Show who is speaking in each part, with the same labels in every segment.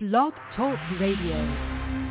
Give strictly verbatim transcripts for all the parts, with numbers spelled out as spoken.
Speaker 1: Blog Talk Radio.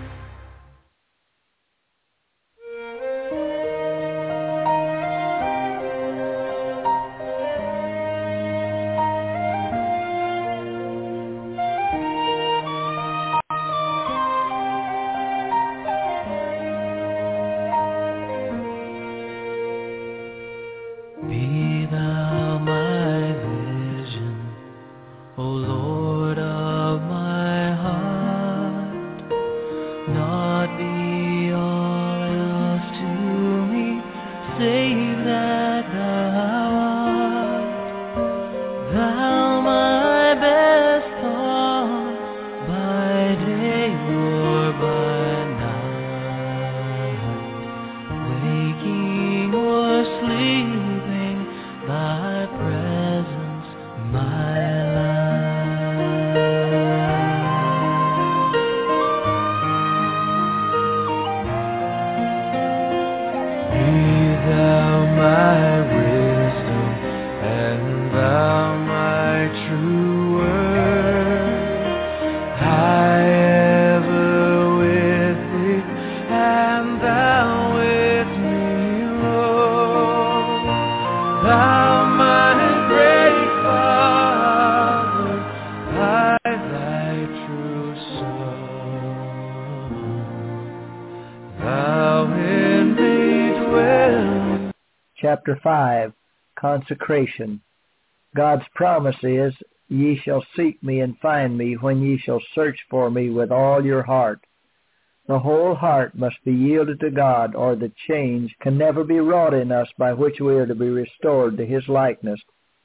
Speaker 2: Chapter five, Consecration. God's promise is, "Ye shall seek me and find me when ye shall search for me with all your heart." The whole heart must be yielded to God, or the change can never be wrought in us by which we are to be restored to His likeness.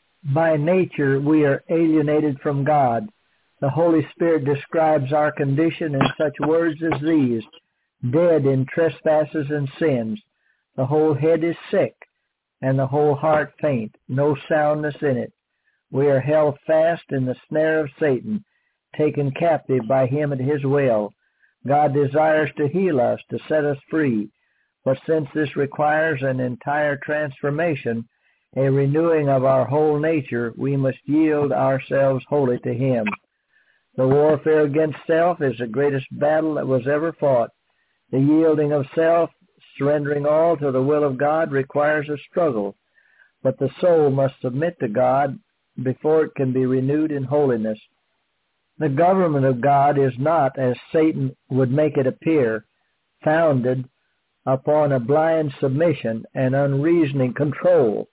Speaker 2: By nature we are alienated from God. The Holy Spirit describes our condition in such words as these: dead in trespasses and sins. The whole head is sick, and the whole heart faint, no soundness in it. We are held fast in the snare of Satan, taken captive by him at his will. God desires to heal us, to set us free, but since this requires an entire transformation, a renewing of our whole nature, we must yield ourselves wholly to Him. The warfare against self is the greatest battle that was ever fought. The yielding of self, surrendering all to the will of God, requires a struggle, but the soul must submit to God before it can be renewed in holiness. The government of God is not, as Satan would make it appear, founded upon a blind submission and unreasoning control.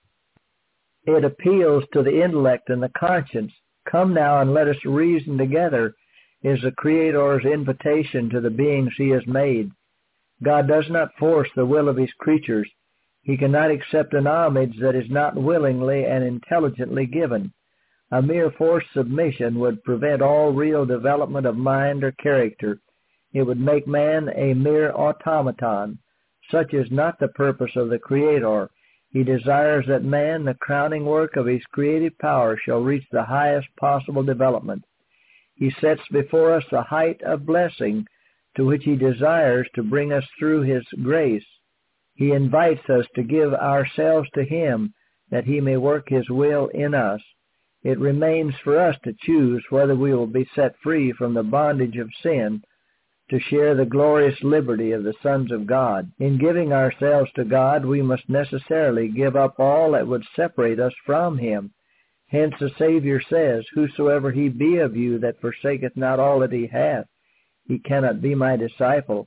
Speaker 2: It appeals to the intellect and the conscience. "Come now and let us reason together," is the Creator's invitation to the beings He has made. God does not force the will of His creatures. He cannot accept an homage that is not willingly and intelligently given. A mere forced submission would prevent all real development of mind or character. It would make man a mere automaton. Such is not the purpose of the Creator. He desires that man, the crowning work of his creative power, shall reach the highest possible development. He sets before us the height of blessing to which He desires to bring us through His grace. He invites us to give ourselves to Him that He may work His will in us. It remains for us to choose whether we will be set free from the bondage of sin to share the glorious liberty of the sons of God. In giving ourselves to God, we must necessarily give up all that would separate us from Him. Hence the Savior says, "Whosoever he be of you that forsaketh not all that he hath, he cannot be my disciple."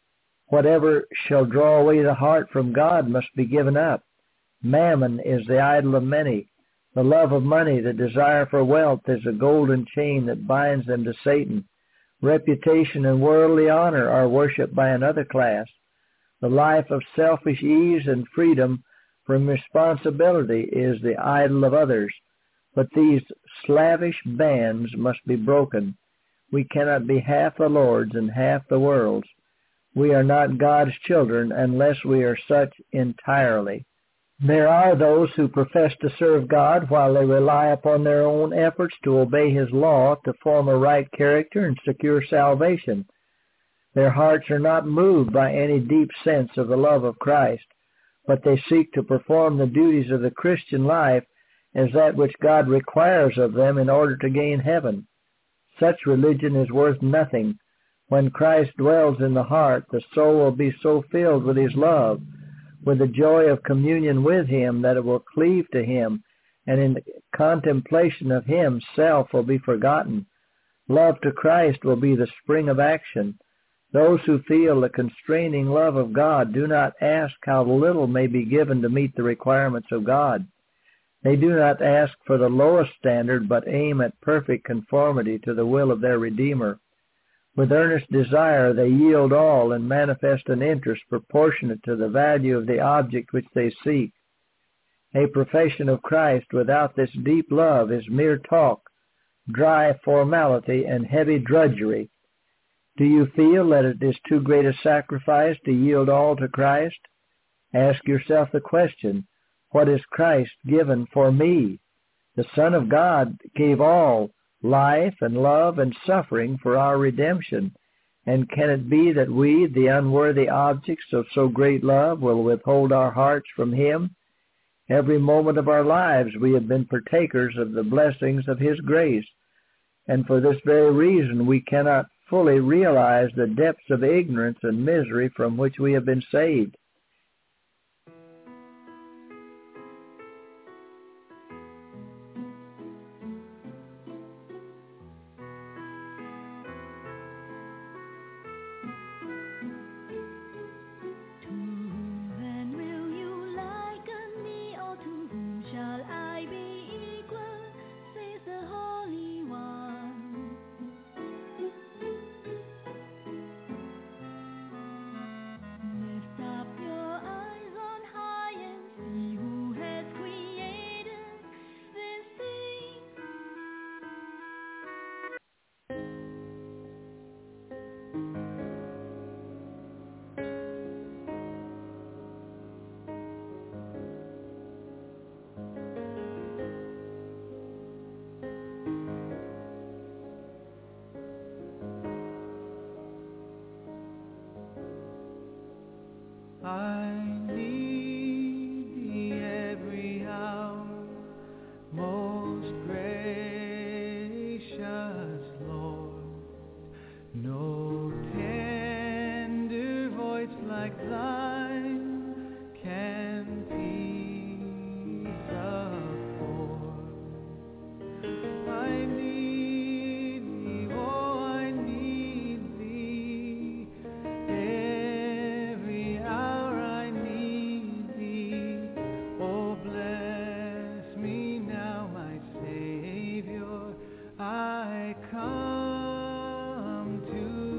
Speaker 2: Whatever shall draw away the heart from God must be given up. Mammon is the idol of many. The love of money, the desire for wealth, is a golden chain that binds them to Satan. Reputation and worldly honor are worshipped by another class. The life of selfish ease and freedom from responsibility is the idol of others. But these slavish bands must be broken. We cannot be half the Lord's and half the world's. We are not God's children unless we are such entirely. There are those who profess to serve God while they rely upon their own efforts to obey His law, to form a right character and secure salvation. Their hearts are not moved by any deep sense of the love of Christ, but they seek to perform the duties of the Christian life as that which God requires of them in order to gain heaven. Such religion is worth nothing. When Christ dwells in the heart, the soul will be so filled with his love, with the joy of communion with him, that it will cleave to him, and in the contemplation of him, self will be forgotten. Love to Christ will be the spring of action. Those who feel the constraining love of God do not ask how little may be given to meet the requirements of God. They do not ask for the lowest standard, but aim at perfect conformity to the will of their Redeemer. With earnest desire, they yield all and manifest an interest proportionate to the value of the object which they seek. A profession of Christ without this deep love is mere talk, dry formality, and heavy drudgery. Do you feel that it is too great a sacrifice to yield all to Christ? Ask yourself the question, what has Christ given for me? The Son of God gave all, life and love and suffering, for our redemption. And can it be that we, the unworthy objects of so great love, will withhold our hearts from him? Every moment of our lives we have been partakers of the blessings of his grace, and for this very reason we cannot fully realize the depths of ignorance and misery from which we have been saved.
Speaker 3: I need thee every hour, most gracious Lord. No tender voice like thine can peace afford. I need thee, oh, I need thee. Every hour I need thee. Oh, bless me now, my Savior. I come to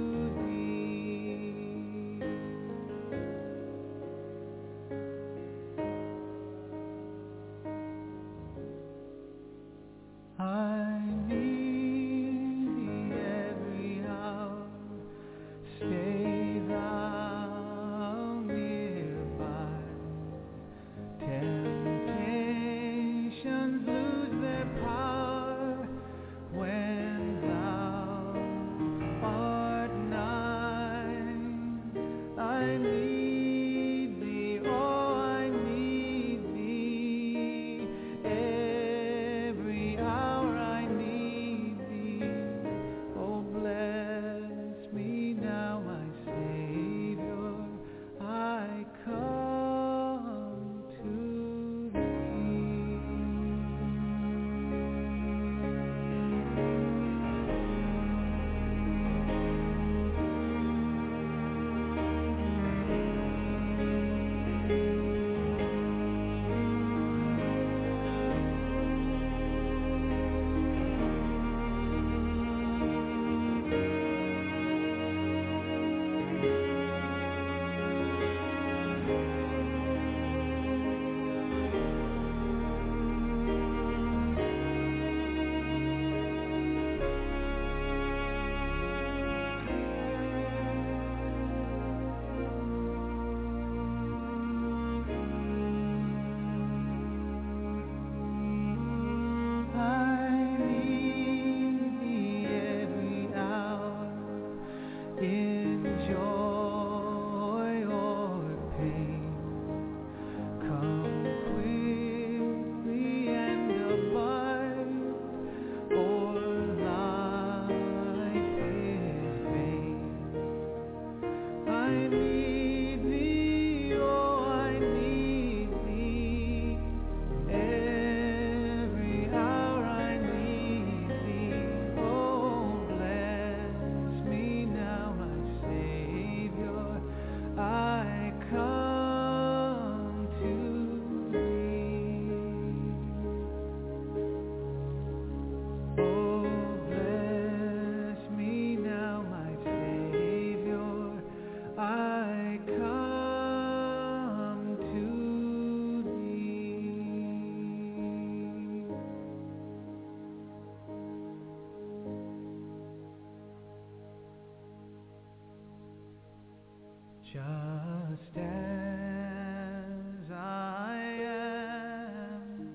Speaker 3: just as I am,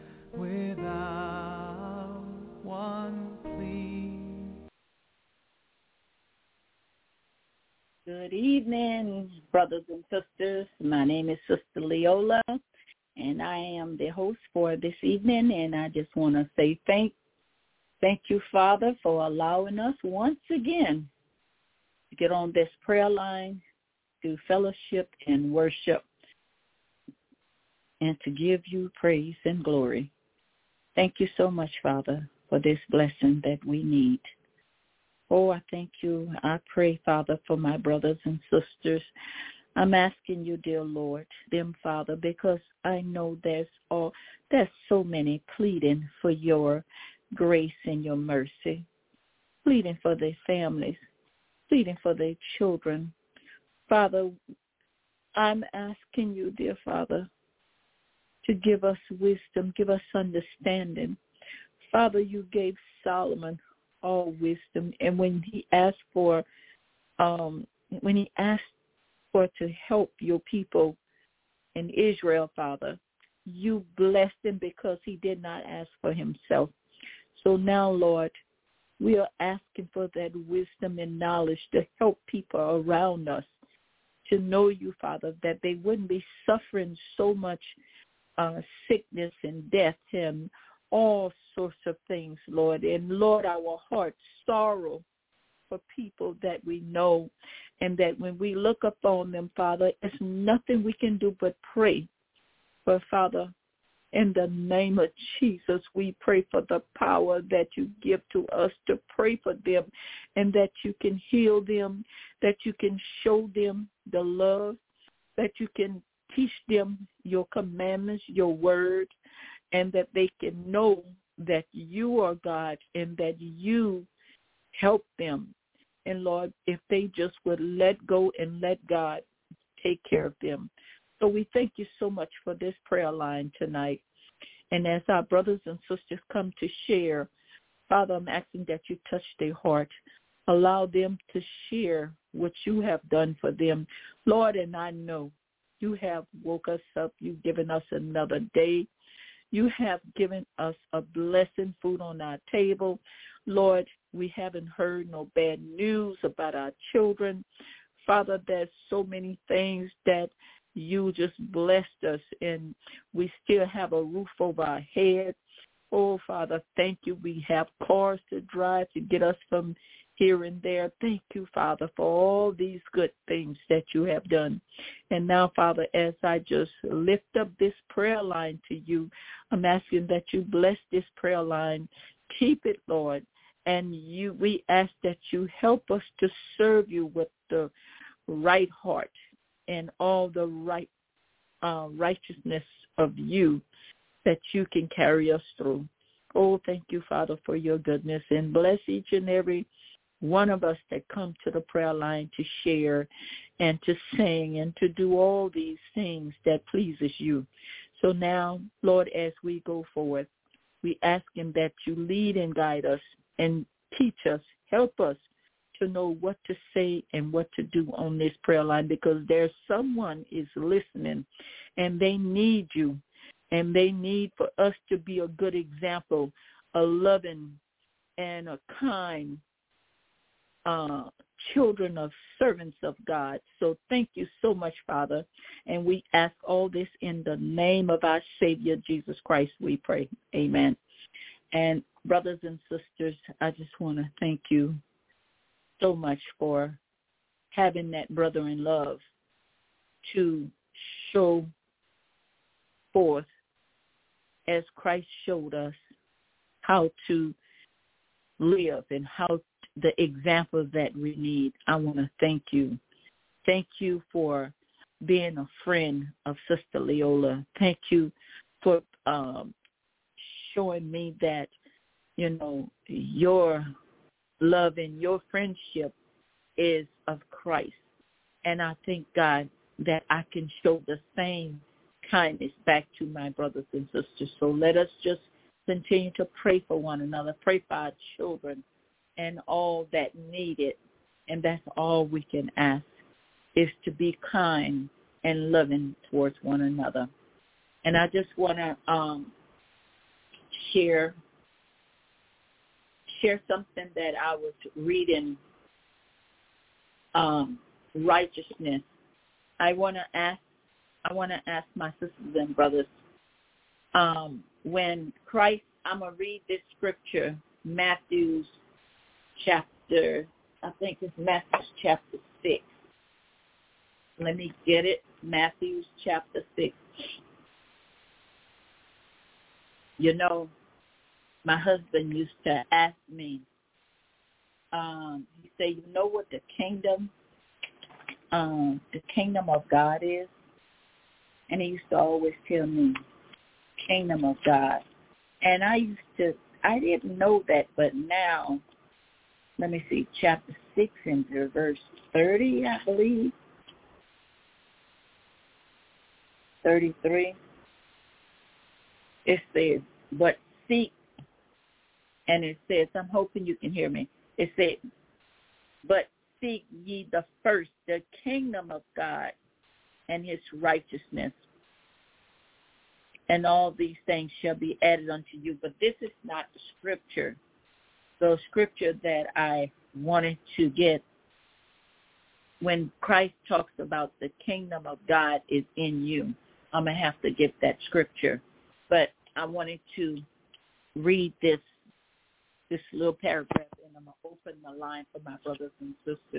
Speaker 3: without one plea.
Speaker 4: Good evening, brothers and sisters. My name is Sister Leola, and I am the host for this evening, and I just want to say thank, thank you, Father, for allowing us once again to get on this prayer line, to fellowship and worship, and to give you praise and glory. Thank you so much, Father, for this blessing that we need. Oh, I thank you. I pray, Father, for my brothers and sisters. I'm asking you, dear Lord, them, Father, because I know there's all there's so many pleading for your grace and your mercy, pleading for their families, pleading for their children. Father, I'm asking you, dear Father, to give us wisdom, give us understanding. Father, you gave Solomon all wisdom, and when he asked for, um, when he asked for to help your people in Israel, Father, you blessed him because he did not ask for himself. So now, Lord, we are asking for that wisdom and knowledge to help people around us to know you, Father, that they wouldn't be suffering so much uh, sickness and death and all sorts of things, Lord. And, Lord, our hearts sorrow for people that we know, and that when we look upon them, Father, it's nothing we can do but pray. But, Father, in the name of Jesus, we pray for the power that you give to us to pray for them, and that you can heal them, that you can show them the love, that you can teach them your commandments, your word, and that they can know that you are God and that you help them. And, Lord, if they just would let go and let God take care of them. So we thank you so much for this prayer line tonight. And as our brothers and sisters come to share, Father, I'm asking that you touch their heart. Allow them to share what you have done for them. Lord, and I know you have woke us up. You've given us another day. You have given us a blessing, food on our table. Lord, we haven't heard no bad news about our children. Father, there's so many things that you just blessed us, and we still have a roof over our head. Oh, Father, thank you. We have cars to drive to get us from here and there. Thank you, Father, for all these good things that you have done. And now, Father, as I just lift up this prayer line to you, I'm asking that you bless this prayer line. Keep it, Lord. And you, we ask that you help us to serve you with the right heart and all the right uh, righteousness of you, that you can carry us through. Oh, thank you, Father, for your goodness. And bless each and every one of us that come to the prayer line to share and to sing and to do all these things that pleases you. So now, Lord, as we go forward, we ask him that you lead and guide us and teach us, help us to know what to say and what to do on this prayer line, because there's someone is listening and they need you, and they need for us to be a good example, a loving and a kind uh, children of servants of God. So thank you so much, Father. And we ask all this in the name of our Savior, Jesus Christ, we pray. Amen. And brothers and sisters, I just want to thank you so much for having that brother in love to show forth, as Christ showed us, how to live and how the example that we need. I want to thank you. Thank you for being a friend of Sister Leola. Thank you for um, showing me that, you know, your love and your friendship is of Christ. And I thank God that I can show the same kindness back to my brothers and sisters. So let us just continue to pray for one another, pray for our children and all that need it. And that's all we can ask. is to be kind and loving towards one another. And I just want to um, share share something that I was reading, um, righteousness. I want to ask I want to ask my sisters and brothers, um, when Christ, I'm going to read this scripture, Matthew's chapter, I think it's Matthew's chapter six. Let me get it. Matthew's chapter six. You know, my husband used to ask me, um, he said, you know what the kingdom, um, the kingdom of God is? And he used to always tell me, kingdom of God. And I used to, I didn't know that, but now, let me see, chapter six into verse thirty, I believe. thirty-three. It says, but seek, and it says, I'm hoping you can hear me. It says, but seek ye the first, the kingdom of God and his righteousness, and all these things shall be added unto you. But this is not the scripture. The scripture that I wanted to get, when Christ talks about the kingdom of God is in you, I'm going to have to get that scripture. But I wanted to read this this little paragraph, and I'm going to open the line for my brothers and sisters.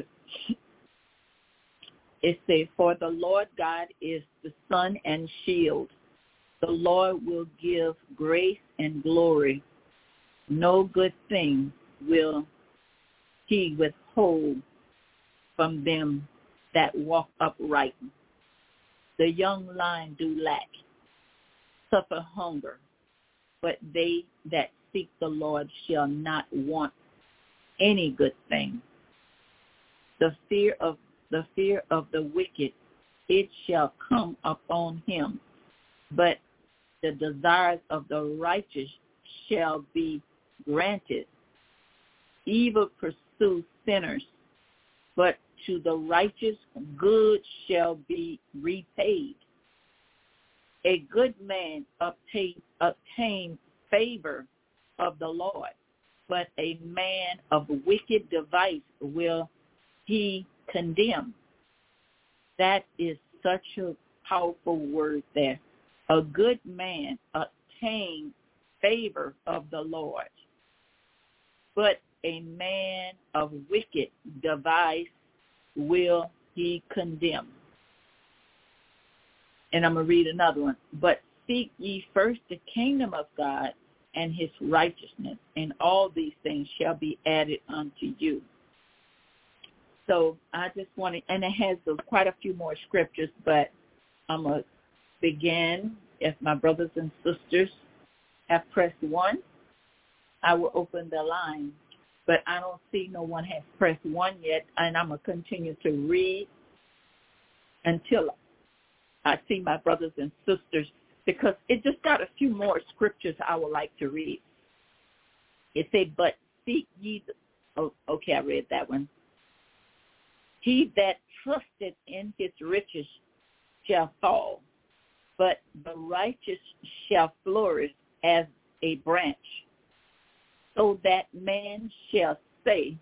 Speaker 4: It says, for the Lord God is the sun and shield. The Lord will give grace and glory. No good thing will he withhold from them that walk upright. The young lion do lack, suffer hunger, but they that seek the Lord shall not want any good thing. The fear of the fear of the wicked, it shall come upon him, but the desires of the righteous shall be granted. Evil pursue sinners, but to the righteous good shall be repaid. A good man obtain, obtain favor of the Lord, but a man of wicked device will he condemn. That is such a powerful word there. A good man obtain favor of the Lord, but a man of wicked device will he condemn. And I'm going to read another one. But seek ye first the kingdom of God and his righteousness, and all these things shall be added unto you. So I just want to, and it has a, quite a few more scriptures, but I'm going to begin. If my brothers and sisters have pressed one, I will open the line. But I don't see no one has pressed one yet, and I'm going to continue to read until I see my brothers and sisters, because it just got a few more scriptures I would like to read. It said, but seek ye, the, oh, okay, I read that one. He that trusted in his riches shall fall, but the righteous shall flourish as a branch. So that man shall say,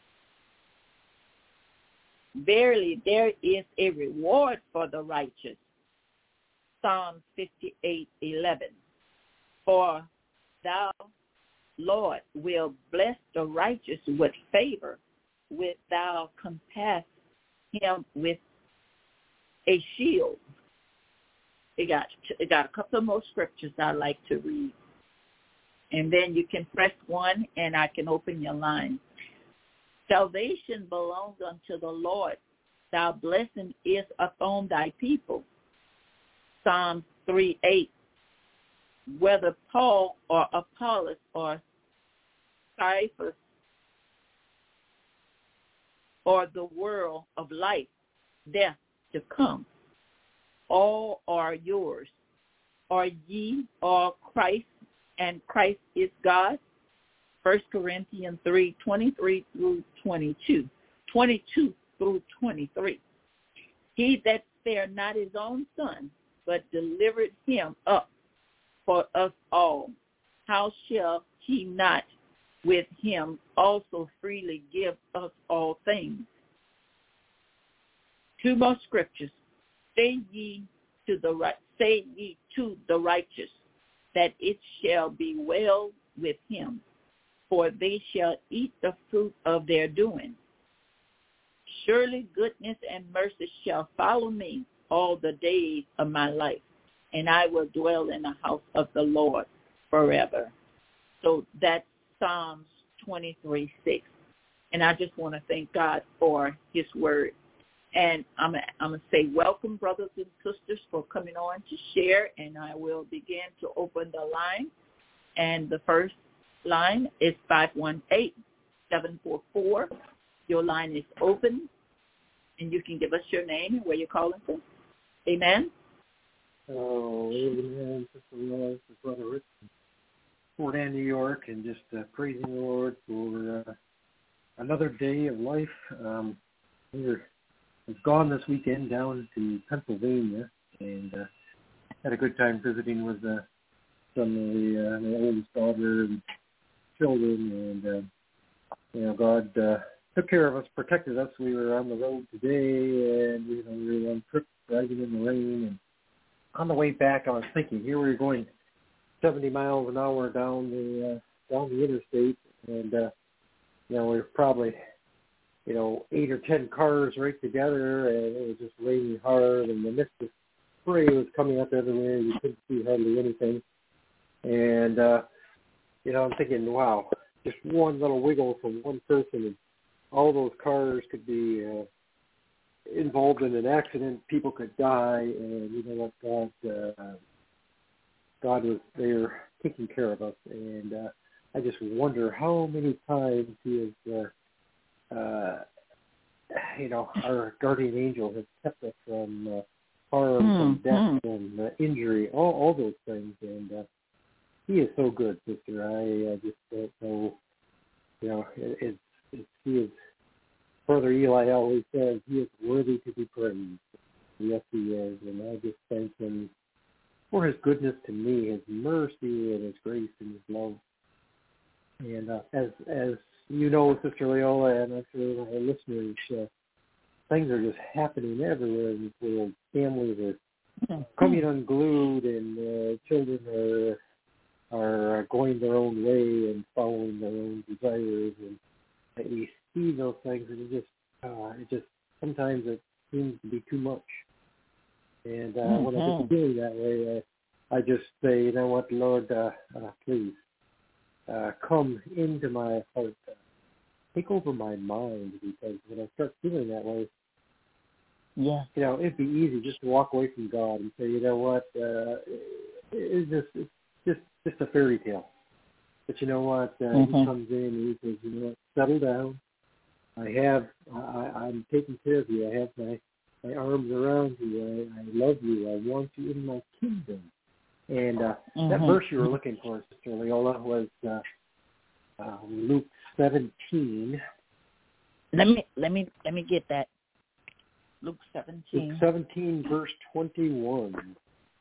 Speaker 4: verily there is a reward for the righteous. Psalm fifty-eight eleven. For thou, Lord, will bless the righteous with favor, with thou compass him with a shield. It got it got a couple of more scriptures I'd like to read. And then you can press one and I can open your line. Salvation belongs unto the Lord. Thy blessing is upon thy people. Psalm three eight. Whether Paul or Apollos or Cephas or the world of life, death to come, all are yours. Are ye all Christ, and Christ is God? First Corinthians three twenty-three through twenty-two, twenty-two through twenty-three. He that spared not his own son, but delivered him up for us all, how shall he not with him also freely give us all things? Two more scriptures. Say ye to the right, say ye to the righteous, that it shall be well with him, for they shall eat the fruit of their doing. Surely goodness and mercy shall follow me all the days of my life, and I will dwell in the house of the Lord forever. So that's Psalms twenty-three six. And I just want to thank God for his word. And I'm I'm going to say welcome, brothers and sisters, for coming on to share, and I will begin to open the line. And the first line is five one eight, seven four four. Your line is open, and you can give us your name and where you're calling from. Amen.
Speaker 5: Oh, amen. Sister Lois, Brother Rick, Fort Ann, New York, and just uh, praising the Lord for uh, another day of life. Um, we're I've gone this weekend down to Pennsylvania and uh, had a good time visiting with uh, some of the uh, my oldest daughter and children, and uh, you know, God uh, took care of us, protected us. We were on the road today, and you know, we were on trip driving in the rain. And on the way back, I was thinking, here we were going seventy miles an hour down the uh, down the interstate, and uh, you know, we were probably you know, eight or ten cars right together, and it was just raining hard, and the mist of spray was coming up everywhere. You couldn't see hardly anything. And, uh, you know, I'm thinking, wow, just one little wiggle from one person, and all those cars could be uh, involved in an accident. People could die, and you know what, God, uh, God was there taking care of us. And uh, I just wonder how many times he has uh, Uh, you know, our guardian angel has kept us from uh, harm, mm, from death, mm. and uh, injury, all, all those things. And uh, he is so good, sister. I uh, just don't know, you know, it, it, it, he is, Brother Eli always says, he is worthy to be praised. Yes, he is. And I just thank him for his goodness to me, his mercy and his grace and his love. And uh, as, as, you know, Sister Leola, and I'm sure our listeners, uh, things are just happening everywhere in this world. Families are coming unglued, and uh, children are are going their own way and following their own desires, and we see those things, and it just, uh, it just sometimes it seems to be too much. And uh, mm-hmm. when I get feeling that way, uh, I just say, you know what, Lord, uh, uh, please. Uh, come into my heart, uh, take over my mind, because when I start feeling that way,
Speaker 4: yeah,
Speaker 5: you know, it'd be easy just to walk away from God and say, you know what, uh, it's just it's just just a fairy tale. But you know what, uh, mm-hmm. he comes in and he says, you know what, settle down. I have, I, I'm taking care of you. I have my my arms around you. I, I love you. I want you in my kingdom. And uh, mm-hmm. that verse you were looking for, Sister Leola, was uh, uh, Luke seventeen.
Speaker 4: Let me let me let me get that. Luke seventeen.
Speaker 5: Luke seventeen, verse twenty-one,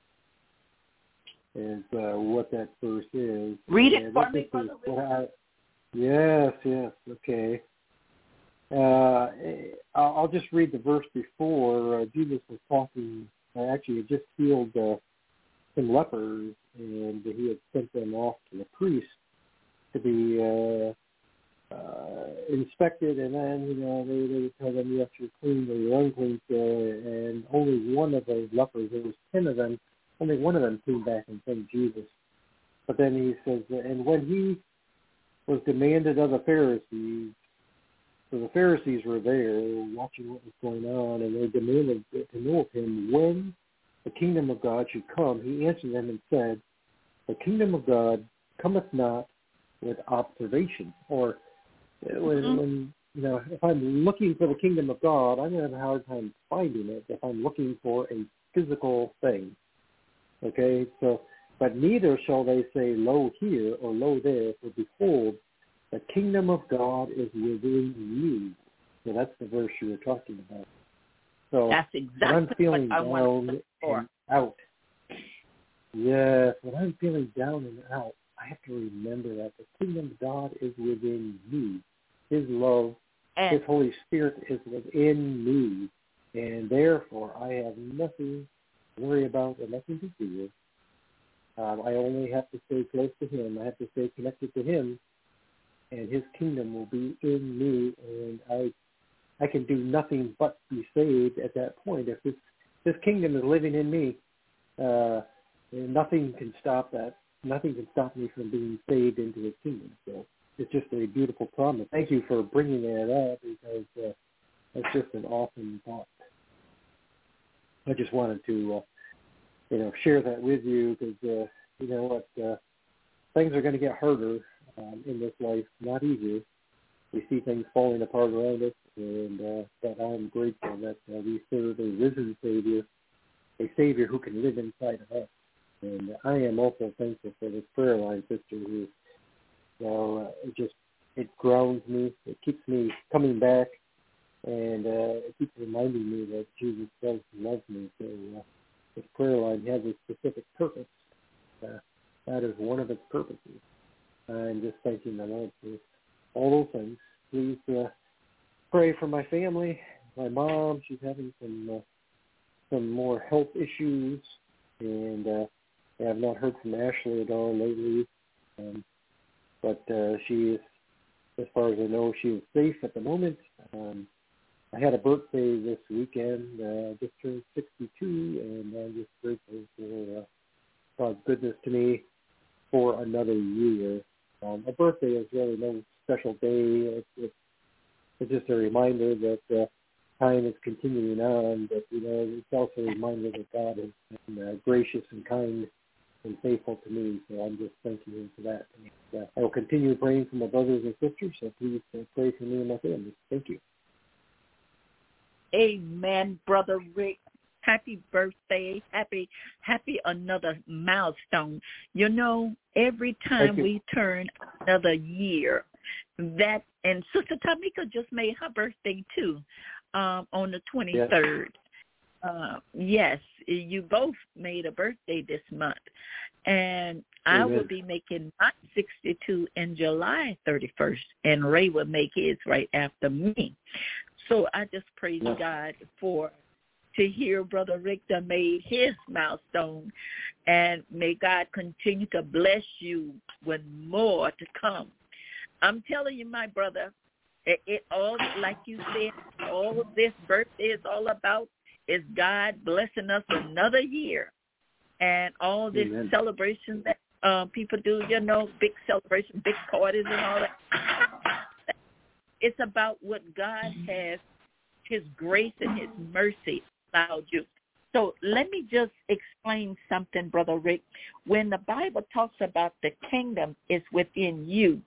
Speaker 5: is uh, what that verse is.
Speaker 4: Read it and for me, Brother
Speaker 5: I, Yes, yes, okay. Uh, I'll, I'll just read the verse before. Uh, Jesus was talking. Uh, actually, he just healed Uh, some lepers, and he had sent them off to the priest to be uh, uh, inspected, and then, you know, they, they would tell them, yes, you're clean or you're unclean, uh, and only one of those lepers, there was ten of them, only one of them came back and thanked Jesus. But then he says, and when he was demanded of the Pharisees, so the Pharisees were there watching what was going on, and they demanded to know of him when the kingdom of God should come. He answered them and said, the kingdom of God cometh not with observation. Or when, mm-hmm. when you know, if I'm looking for the kingdom of God, I'm going to have a hard time finding it if I'm looking for a physical thing. Okay, so, but neither shall they say, lo here or lo there, for behold, the kingdom of God is within you. So that's the verse you were talking about. So
Speaker 4: that's exactly
Speaker 5: when I'm feeling
Speaker 4: what I want
Speaker 5: down
Speaker 4: for.
Speaker 5: and out, yes, when I'm feeling down and out, I have to remember that the kingdom of God is within me. His love,
Speaker 4: and,
Speaker 5: His Holy Spirit is within me, and therefore I have nothing to worry about and nothing to fear. Um, I only have to stay close to Him. I have to stay connected to Him, and His kingdom will be in me, and I I can do nothing but be saved at that point. If this, this kingdom is living in me, uh, nothing can stop that. Nothing can stop me from being saved into His kingdom. So it's just a beautiful promise. Thank you for bringing that up, because uh, that's just an awesome thought. I just wanted to, uh, you know, share that with you, because, uh, you know what, uh, things are going to get harder um, in this life, not easier. We see things falling apart around us, and uh, that I'm grateful that uh, we serve a risen Savior, a Savior who can live inside of us. And I am also thankful for this prayer line, sister, who, you know, uh, it just, it grounds me, it keeps me coming back, and uh, it keeps reminding me that Jesus does love me. So uh, this prayer line has a specific purpose. Uh, that is one of its purposes. I'm just thanking the Lord for all those things. Please uh, pray for my family. My mom, she's having some uh, some more health issues, and uh, I have not heard from Ashley at all lately. Um, but uh, she is, as far as I know, she is safe at the moment. Um, I had a birthday this weekend. I uh, just turned sixty-two, and I'm just grateful for uh, God's goodness to me for another year. Um, a birthday is really no special day. It's, it's, it's just a reminder that uh, time is continuing on, but, you know, it's also a reminder that God has been uh, gracious and kind and faithful to me, so I'm just thanking Him for that. And, uh, I will continue praying for my brothers and sisters, so please uh, pray for me and my family. Thank you.
Speaker 4: Amen, Brother Rick. Happy birthday. Happy, happy another milestone. You know, every time we turn another year, that, and Sister Tamika just made her birthday too, um, on the twenty-third. Yes. Uh, yes, you both made a birthday this month. And I
Speaker 5: Amen.
Speaker 4: will be making my sixty-two in July thirty-first, and Ray will make his right after me. So I just praise yes. God for to hear Brother Rick that made his milestone, and may God continue to bless you with more to come. I'm telling you, my brother, it, it all, like you said, all of this birthday is all about is God blessing us another year, and all this
Speaker 5: Amen.
Speaker 4: celebration that uh, people do, you know, big celebration, big parties and all that. It's about what God has, His grace and His mercy allowed you. So let me just explain something, Brother Rick. When the Bible talks about the kingdom is within you,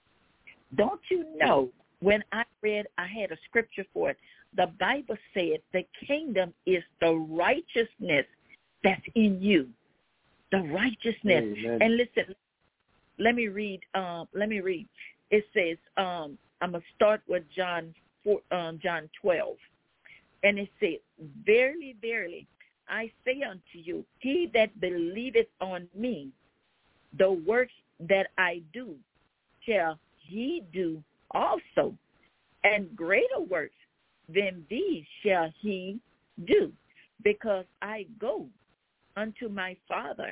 Speaker 4: don't you know, when I read, I had a scripture for it, the Bible said the kingdom is the righteousness that's in you, the righteousness.
Speaker 5: Amen.
Speaker 4: And listen, let me read, um, let me read. It says, um, I'm going to start with John four, um, John twelve. And it says, verily, verily, I say unto you, he that believeth on me, the works that I do shall he do also, and greater works than these shall he do, because I go unto my Father,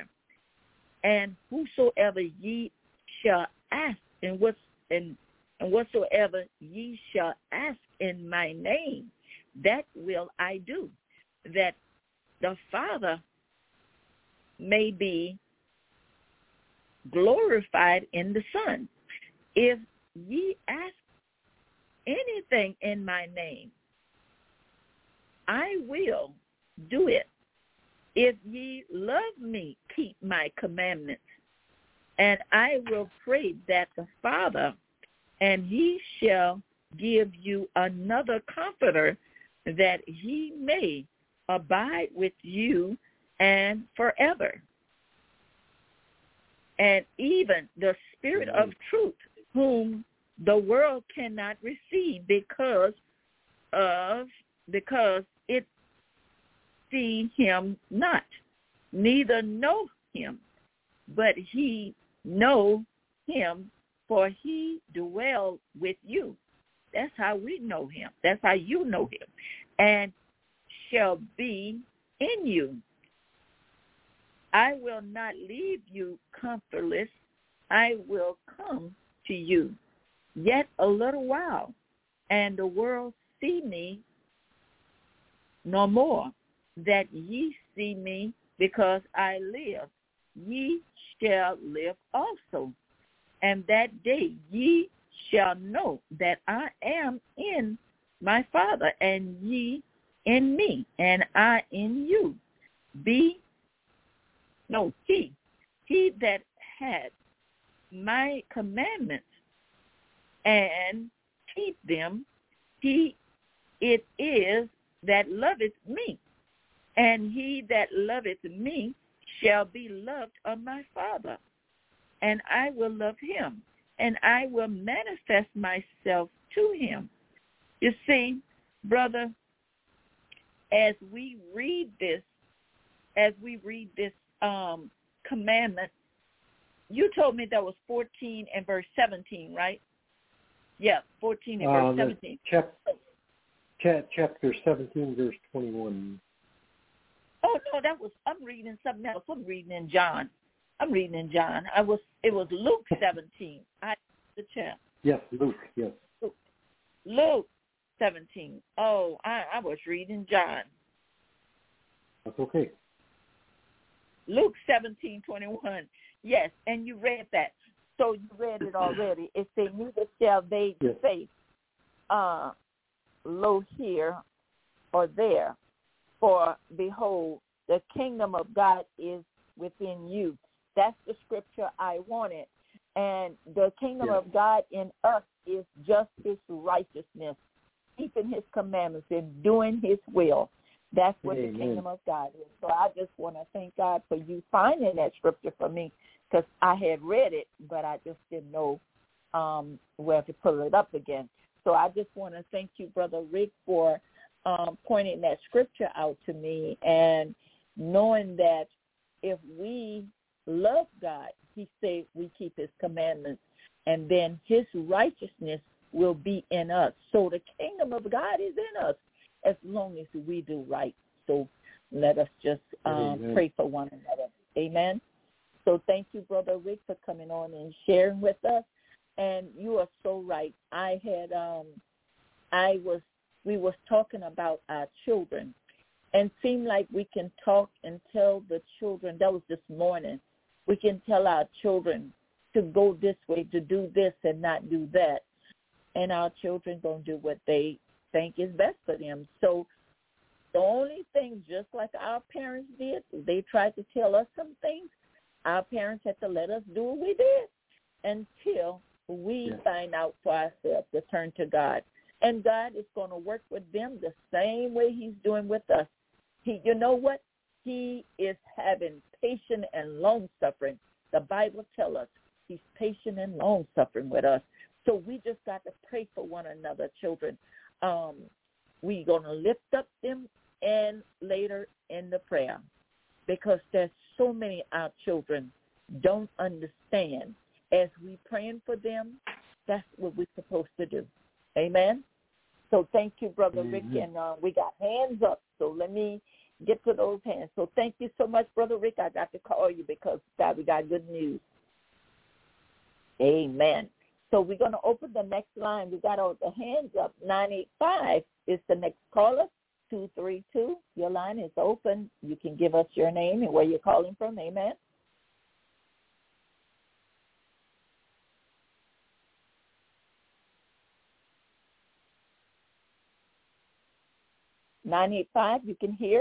Speaker 4: and whosoever ye shall ask, and what's and and whatsoever ye shall ask in my name, that will I do, that the Father may be glorified in the Son. If ye ask anything in my name, I will do it. If ye love me, keep my commandments. And I will pray that the Father, and he shall give you another comforter, that he may abide with you and forever. And even the Spirit of truth, whom the world cannot receive because of because it see him not, neither know him, but he know him, for he dwell with you. That's how we know him. That's how you know him. And shall be in you. I will not leave you comfortless. I will come to you. Yet a little while, and the world see me no more, that ye see me, because I live. Ye shall live also. And that day ye shall know that I am in my Father, and ye in me, and I in you. Be, no, he, he that had my commandments and keep them, he it is that loveth me. And he that loveth me shall be loved of my Father, and I will love him, and I will manifest myself to him. You see, brother, as we read this, as we read this um, commandment, you told me that was fourteen and verse seventeen, right? Yeah, fourteen and verse uh, seventeen.
Speaker 5: Chap- chap- chapter seventeen, verse twenty-one.
Speaker 4: Oh, no, that was, I'm reading something else. I'm reading in John. I'm reading in John. I was, it was Luke seventeen. I the chat.
Speaker 5: Yes, Luke, yes.
Speaker 4: Luke, Luke seventeen. Oh, I, I was reading John.
Speaker 5: That's okay.
Speaker 4: Luke seventeen twenty-one. Yes, and you read that. So you read it already. It said, neither shall they
Speaker 5: yes.
Speaker 4: say, uh, lo here or there, for behold, the kingdom of God is within you. That's the scripture I wanted. And the kingdom
Speaker 5: yes.
Speaker 4: of God in us is just his righteousness, keeping his commandments and doing his will. That's what Amen. The kingdom of God is. So I just want to thank God for you finding that scripture for me, because I had read it, but I just didn't know um, where to pull it up again. So I just want to thank you, Brother Rick, for um, pointing that scripture out to me, and knowing that if we love God, he said we keep his commandments, and then his righteousness will be in us. So the kingdom of God is in us as long as we do right. So let us just um, pray for one another. Amen. So thank you, Brother Rick, for coming on and sharing with us. And you are so right. I had, um, I was, we was talking about our children, and seemed like we can talk and tell the children. That was this morning. We can tell our children to go this way, to do this and not do that, and our children gonna do what they think is best for them. So the only thing, just like our parents did, they tried to tell us some things. Our parents had to let us do what we did until we yeah. find out for ourselves to turn to God. And God is going to work with them the same way he's doing with us. He, you know what? He is having patience and long-suffering. The Bible tells us he's patient and long-suffering with us. So we just got to pray for one another, children. Um, we're going to lift up them and later in the prayer, because there's so many of our children don't understand. As we praying for them, that's what we're supposed to do. Amen? So thank you, Brother mm-hmm. Rick, and uh, we got hands up, so let me get to those hands. So thank you so much, Brother Rick. I got to call you because, God, we got good news. Amen. So we're going to open the next line. We got all the hands up. nine eight five is the next caller. two three two. Your line is open. You can give us your name and where you're calling from. Amen. nine eight five, you can hear.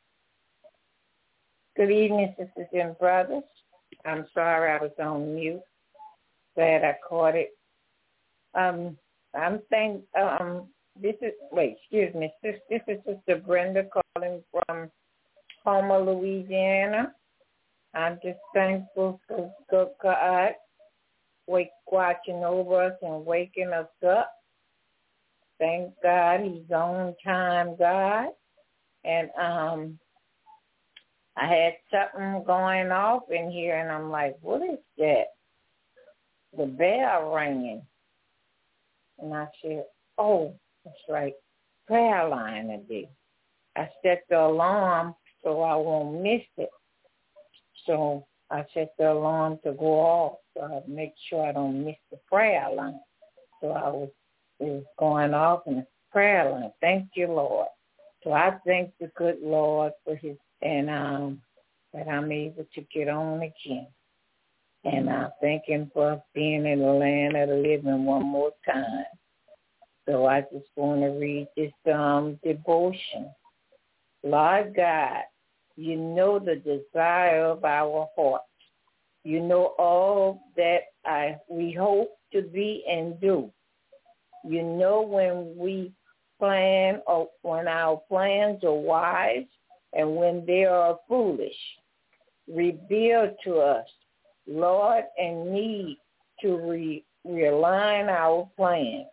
Speaker 6: Good evening, sisters and brothers. I'm sorry I was on mute. Glad I caught it. Um, I'm saying, um, this is, wait, excuse me, this, this is Sister Brenda calling from Homer, Louisiana. I'm just thankful for good God wake, watching over us and waking us up. Thank God he's on time, God. And um, I had something going off in here, and I'm like, what is that? The bell ringing. And I said, oh, that's right, prayer line today. I set the alarm so I won't miss it. So I set the alarm to go off so I make sure I don't miss the prayer line. So I was, it was going off in the prayer line. Thank you, Lord. So I thank the good Lord for his, and um, that I'm able to get on again. And I thank him for being in the land of the living one more time. So I just want to read this um, devotion. Lord God, you know the desire of our hearts. You know all that I we hope to be and do. You know when we plan or when our plans are wise and when they are foolish. Reveal to us, Lord, and need to re- realign our plans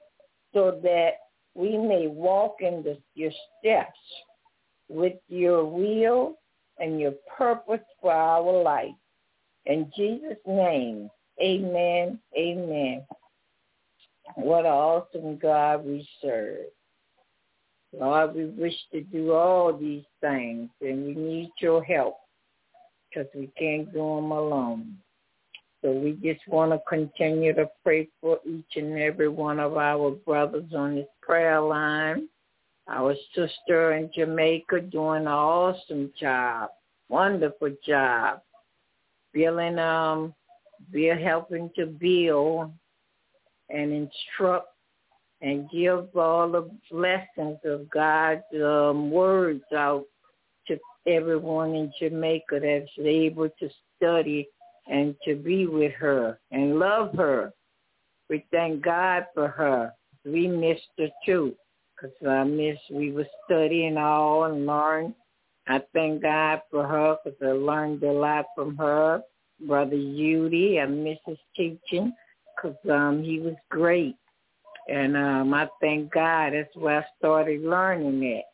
Speaker 6: so that we may walk in the, your steps with your will and your purpose for our life. In Jesus' name, amen, amen. What an awesome God we serve. Lord, we wish to do all these things, and we need your help because we can't do them alone. So we just want to continue to pray for each and every one of our brothers on this prayer line. Our sister in Jamaica doing an awesome job, wonderful job. Building, um, we're helping to build and instruct and give all the blessings of God's um, words out to everyone in Jamaica that's able to study and to be with her and love her. We thank God for her. We missed her too, because I miss, we were studying all and learned. I thank God for her because I learned a lot from her. Brother Judy, I miss his teaching because um, he was great. And um, I thank God. That's where I started learning it.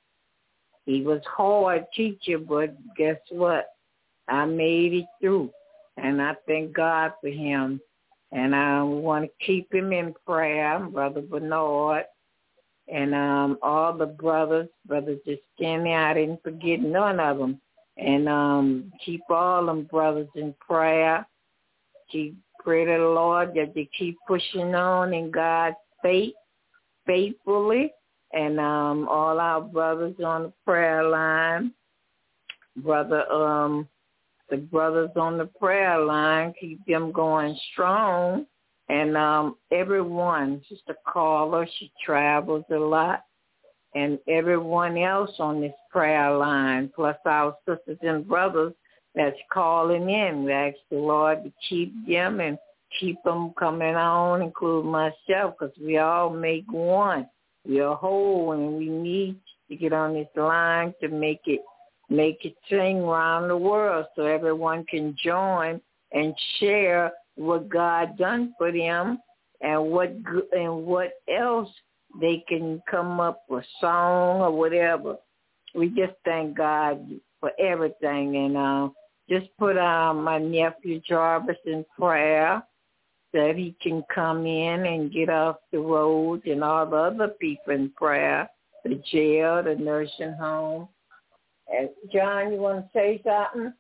Speaker 6: He was hard teacher, but guess what? I made it through. And I thank God for him. And I want to keep him in prayer, Brother Bernard. And um, all the brothers, Brother Justine, I didn't forget none of them. And um, keep all them brothers in prayer. Keep pray to the Lord that they keep pushing on in God's faith, faithfully. And um, all our brothers on the prayer line, brother, um, the brothers on the prayer line, keep them going strong. And um, everyone, Sister Carla, she travels a lot. And everyone else on this prayer line, plus our sisters and brothers that's calling in. We ask the Lord to keep them and keep them coming on, including myself, because we all make one. We are whole, and we need to get on this line to make it make it sing around the world so everyone can join and share what God done for them and what and what else they can come up with, song or whatever. We just thank God for everything. And uh, just put uh, my nephew Jarvis in prayer that he can come in and get off the road, and all the other people in prayer, the jail, the nursing home. And John, you want to say something?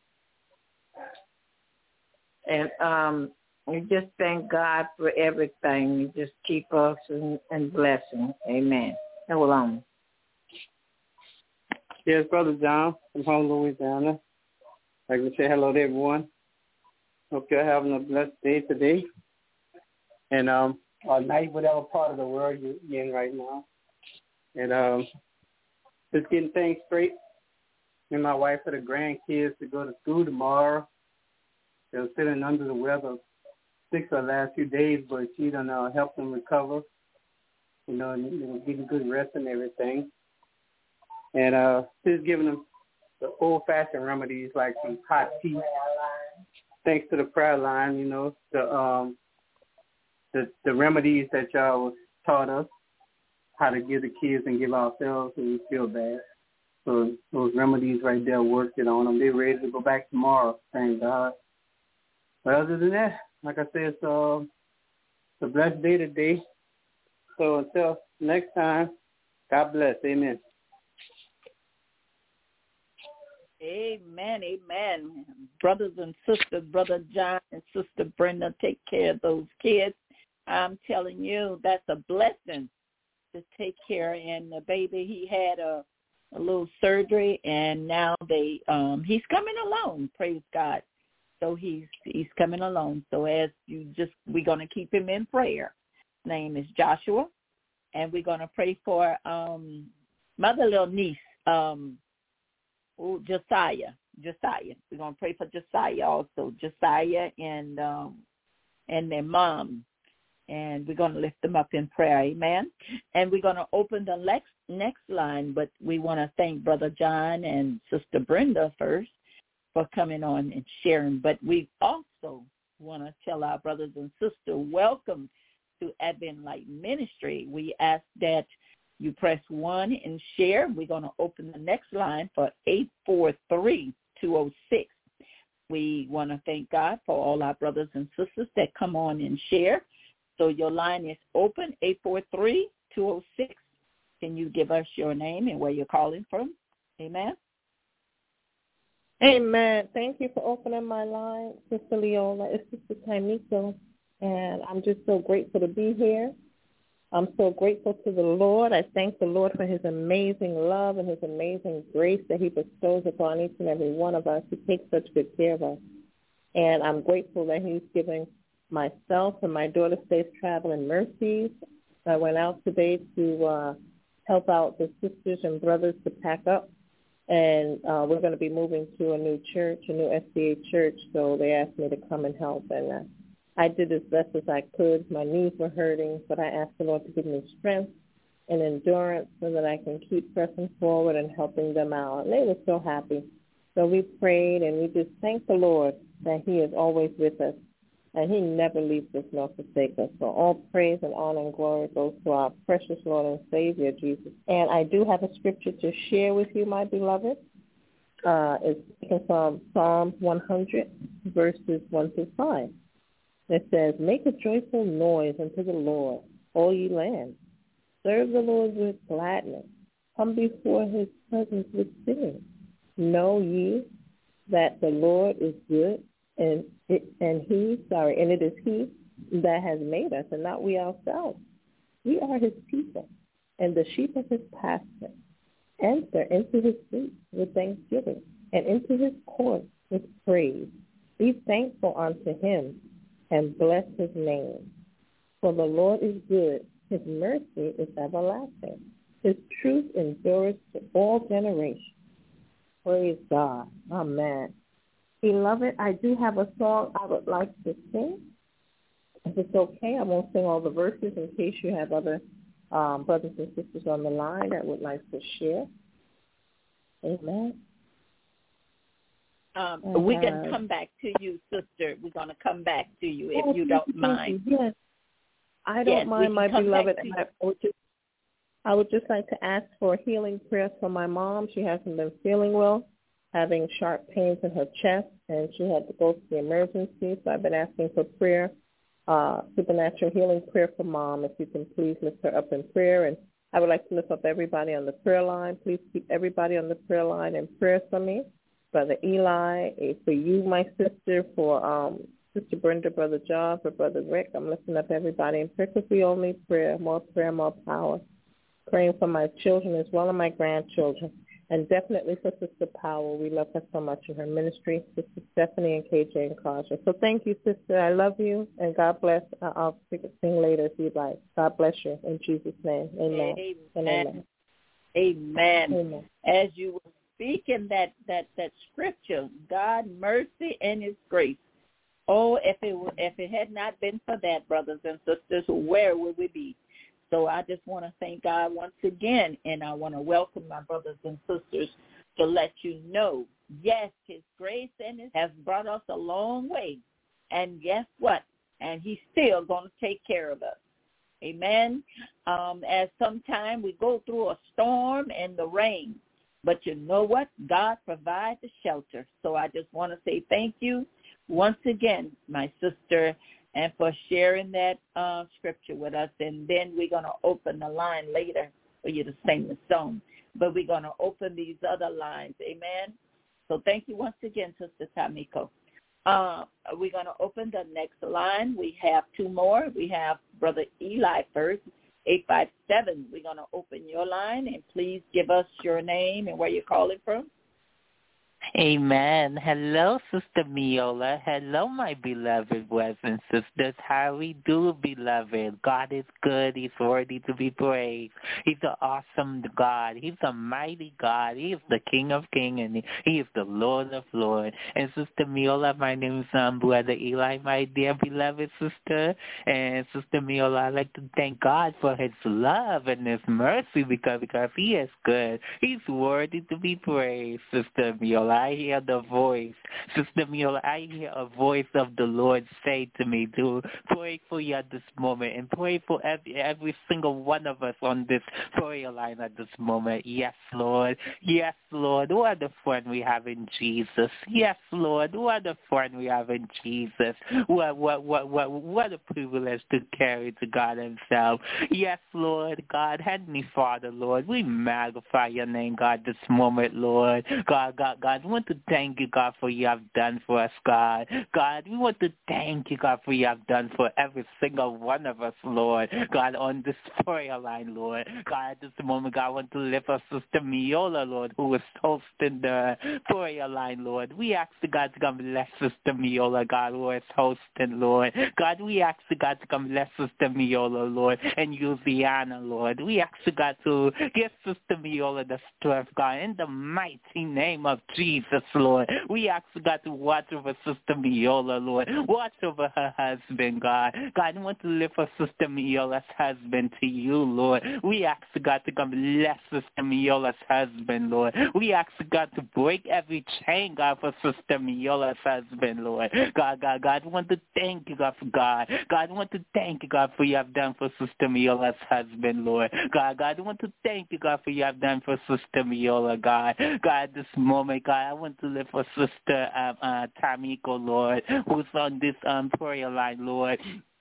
Speaker 6: And um we just thank God for everything. We just keep us in, in blessing. Amen. Hold on.
Speaker 7: Yes, Brother John from home, Louisiana. I'd like to say hello to everyone. Hope you're having a blessed day today. And um, or night, whatever part of the world you're in right now. And um, just getting things straight. Me and my wife for the grandkids to go to school tomorrow. They're sitting under the weather sick for the last few days, but she done uh, helped them recover, you know, and, you know, getting good rest and everything. And uh, just giving them the old-fashioned remedies like some hot tea. Thanks to the prayer line, you know, the um, the, the remedies that y'all was taught us, how to give the kids and give ourselves when we feel bad. So those remedies right there working on them. They're ready to go back tomorrow, thank God. But other than that, like I said, it's, uh, it's a blessed day today. So until next time, God bless. Amen.
Speaker 4: Amen, amen. Brothers and sisters, Brother John and Sister Brenda, take care of those kids. I'm telling you, that's a blessing to take care. And the baby, he had a, a little surgery, and now they um, he's coming along, praise God. So he's he's coming along. So as you just, we're going to keep him in prayer. His name is Joshua, and we're going to pray for um, mother little niece, um, Oh, Josiah, Josiah. We're gonna pray for Josiah also, Josiah and um, and their mom, and we're gonna lift them up in prayer, amen. And we're gonna open the next next line, but we want to thank Brother John and Sister Brenda first for coming on and sharing. But we also want to tell our brothers and sisters, welcome to Advent Light Ministry. We ask that you press one and share. We're going to open the next line for eight four three, two oh six. We want to thank God for all our brothers and sisters that come on and share. So your line is open, eight four three, two oh six. Can you give us your name and where you're calling from? Amen.
Speaker 8: Amen. Thank you for opening my line, Sister Leola. It's Sister Taimiko, and I'm just so grateful to be here. I'm so grateful to the Lord. I thank the Lord for his amazing love and his amazing grace that he bestows upon each and every one of us. He takes such good care of us. And I'm grateful that he's giving myself and my daughter safe travel and mercies. I went out today to uh, help out the sisters and brothers to pack up. And uh, we're going to be moving to a new church, a new S D A church. So they asked me to come and help. And uh, I did as best as I could. My knees were hurting, but I asked the Lord to give me strength and endurance so that I can keep pressing forward and helping them out. And they were so happy. So we prayed, and we just thanked the Lord that he is always with us, and he never leaves us nor forsakes us. So all praise and honor and glory goes to our precious Lord and Savior, Jesus. And I do have a scripture to share with you, my beloved. Uh, it's taken from Psalm one hundred, verses one through five. It says, make a joyful noise unto the Lord, all ye lands. Serve the Lord with gladness. Come before his presence with singing. Know ye that the Lord is good, and it, and he, sorry, and it is he that has made us, and not we ourselves. We are his people, and the sheep of his pasture. Enter into his gates with thanksgiving, and into his courts with praise. Be thankful unto him, and bless his name. For the Lord is good, his mercy is everlasting. His truth endures to all generations. Praise God. Amen. Beloved, I do have a song I would like to sing. If it's okay, I won't sing all the verses in case you have other um, brothers and sisters on the line that would like to share. Amen.
Speaker 4: Um, uh, we're going to come back to you, sister. We're going to come back to you if
Speaker 8: oh,
Speaker 4: you don't mind.
Speaker 8: You. Yes. I don't
Speaker 4: yes,
Speaker 8: mind, my beloved.
Speaker 4: I
Speaker 8: would, just, I would just like to ask for healing prayers for my mom. She hasn't been feeling well, having sharp pains in her chest, and she had to go to the emergency. So I've been asking for prayer, uh, supernatural healing prayer for Mom. If you can please lift her up in prayer. And I would like to lift up everybody on the prayer line. Please keep everybody on the prayer line in prayer for me. Brother Eli, for you, my sister, for um, Sister Brenda, Brother John, for Brother Rick. I'm lifting up everybody in prayer because we all need prayer, more prayer, more power. Praying for my children as well and my grandchildren. And definitely for Sister Powell. We love her so much in her ministry, Sister Stephanie and K J and Kaja. So thank you, sister. I love you, and God bless. I'll sing later if you'd like. God bless you in Jesus' name. Amen.
Speaker 4: Amen.
Speaker 8: Amen.
Speaker 4: Amen.
Speaker 8: Amen.
Speaker 4: As you were speaking that, that, that scripture, God, mercy, and his grace. Oh, if it if it had not been for that, brothers and sisters, where would we be? So I just want to thank God once again, and I want to welcome my brothers and sisters to let you know, yes, his grace and his has brought us a long way. And guess what? And he's still going to take care of us. Amen. Um, as sometime we go through a storm and the rain, But you know what? God provides the shelter. So I just want to say thank you once again, my sister, and for sharing that uh, scripture with us. And then we're going to open the line later for you to sing the song. But we're going to open these other lines. Amen. So thank you once again, Sister Tamiko. Uh, we're going to open the next line. We have two more. We have Brother Eli first, eight five seven. We're going to open your line, and please give us your name and where you're calling from.
Speaker 9: Amen. Hello, Sister Miola. Hello, my beloved brothers and sisters. How we do, beloved? God is good. He's worthy to be praised. He's an awesome God. He's a mighty God. He is the King of Kings, and He is the Lord of Lords. And Sister Miola, my name is um, Brother Eli, my dear beloved sister. And Sister Miola, I'd like to thank God for His love and His mercy because, because He is good. He's worthy to be praised, Sister Miola. I hear the voice. Sister Miola, I hear a voice of the Lord say to me to pray for you at this moment and pray for every, every single one of us on this prayer line at this moment. Yes, Lord. Yes, Lord. What a friend we have in Jesus. Yes, Lord. What a friend we have in Jesus. What, what, what, what, what a privilege to carry to God Himself. Yes, Lord. God, Heavenly Father, Lord, we magnify your name, God, this moment, Lord. God, God, God. We want to thank you, God, for what you have done for us, God. God, we want to thank you, God, for what you have done for every single one of us, Lord. God, on this prayer line, Lord. God, at this moment, God, I want to lift up Sister Miola, Lord, who is hosting the prayer line, Lord. We ask the God to come bless Sister Miola, God, who is hosting, Lord. God, we ask the God to come bless Sister Miola, Lord, and use the honor, Lord. We ask the God to give Sister Miola the strength, God, in the mighty name of Jesus. Jesus, Lord. We ask God to watch over Sister Miola, Lord. Watch over her husband, God. God, I want to lift up Sister Miola's husband to you, Lord. We ask God to come bless Sister Miola's husband, Lord. We ask God to break every chain, God, for Sister Miola's husband, Lord. God, God, God, I want to thank you, God, for God. God, I want to thank you, God, for what you have done for Sister Miola's husband, Lord. God, God, I want to thank you, God, for what you have done for Sister Miola, God. God, this moment, God, I want to lift for Sister um, uh, Tamiko, Lord, who's on this um, prayer line, Lord.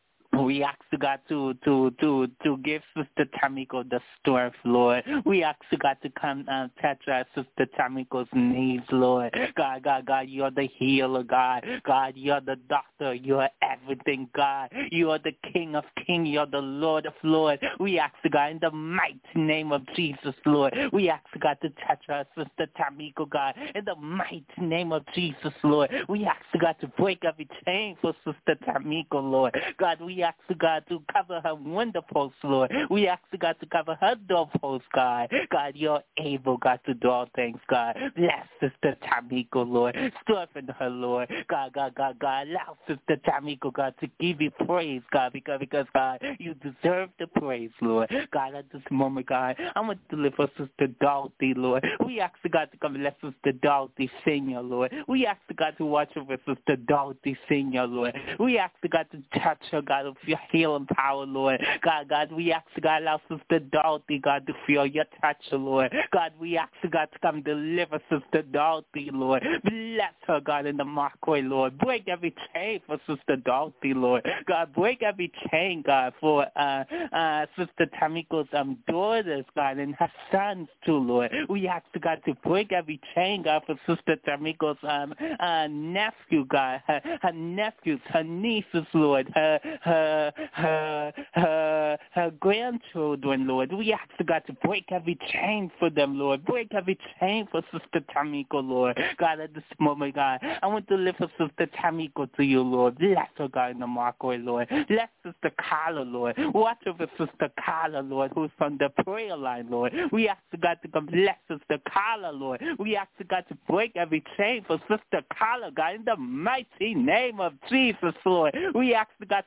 Speaker 9: We ask God to to to to give Sister Tamiko the strength, Lord. We ask God to come and touch our Sister Tamiko's needs, Lord. God, God, God, you're the healer, God. God, you're the doctor. You're everything, God. You are the King of Kings. You're the Lord of Lords. We ask God in the mighty name of Jesus, Lord. We ask God to touch our Sister Tamiko, God. In the mighty name of Jesus, Lord. We ask God to break every chain for Sister Tamiko, Lord. God, we ask God to cover her window post, Lord. We ask God to cover her doorpost, God. God, you're able, God, to do all things, God. Bless Sister Tamiko, Lord. Strengthen her, Lord. God, God, God, God, allow Sister Tamiko, God, to give you praise, God, because, because God, you deserve the praise, Lord. God, at this moment, God, I want to lift for Sister Dorothy, Lord. We ask God to come bless Sister Dorothy Senior, Lord. We ask God to watch over Sister Dorothy Senior, Lord. We ask God to touch her, God, with your healing power, Lord. God, God, we ask God, allow Sister Dorothy, God, to feel your touch, Lord. God, we ask God to come deliver Sister Dorothy, Lord. Bless her, God, in the Markway, Lord. Break every chain for Sister Dorothy, Lord. God, break every chain, God, for uh, uh, Sister Tamiko's um, daughters, God, and her sons, too, Lord. We ask God to break every chain, God, for Sister Tamiko's um, uh, nephew, God, her, her nephews, her nieces, Lord, her, her Her, her, her, her grandchildren, Lord. We ask God to break every chain for them, Lord. Break every chain for Sister Tamiko, Lord. God, at this moment, God, I want to lift up Sister Tamiko to you, Lord. Bless her, God, in the Markway, Lord. Bless Sister Carla, Lord. Watch over Sister Carla, Lord, who's on the prayer line, Lord. We ask God to come bless Sister Carla, Lord. We ask God to break every chain for Sister Carla, God, in the mighty name of Jesus, Lord. We ask God to watch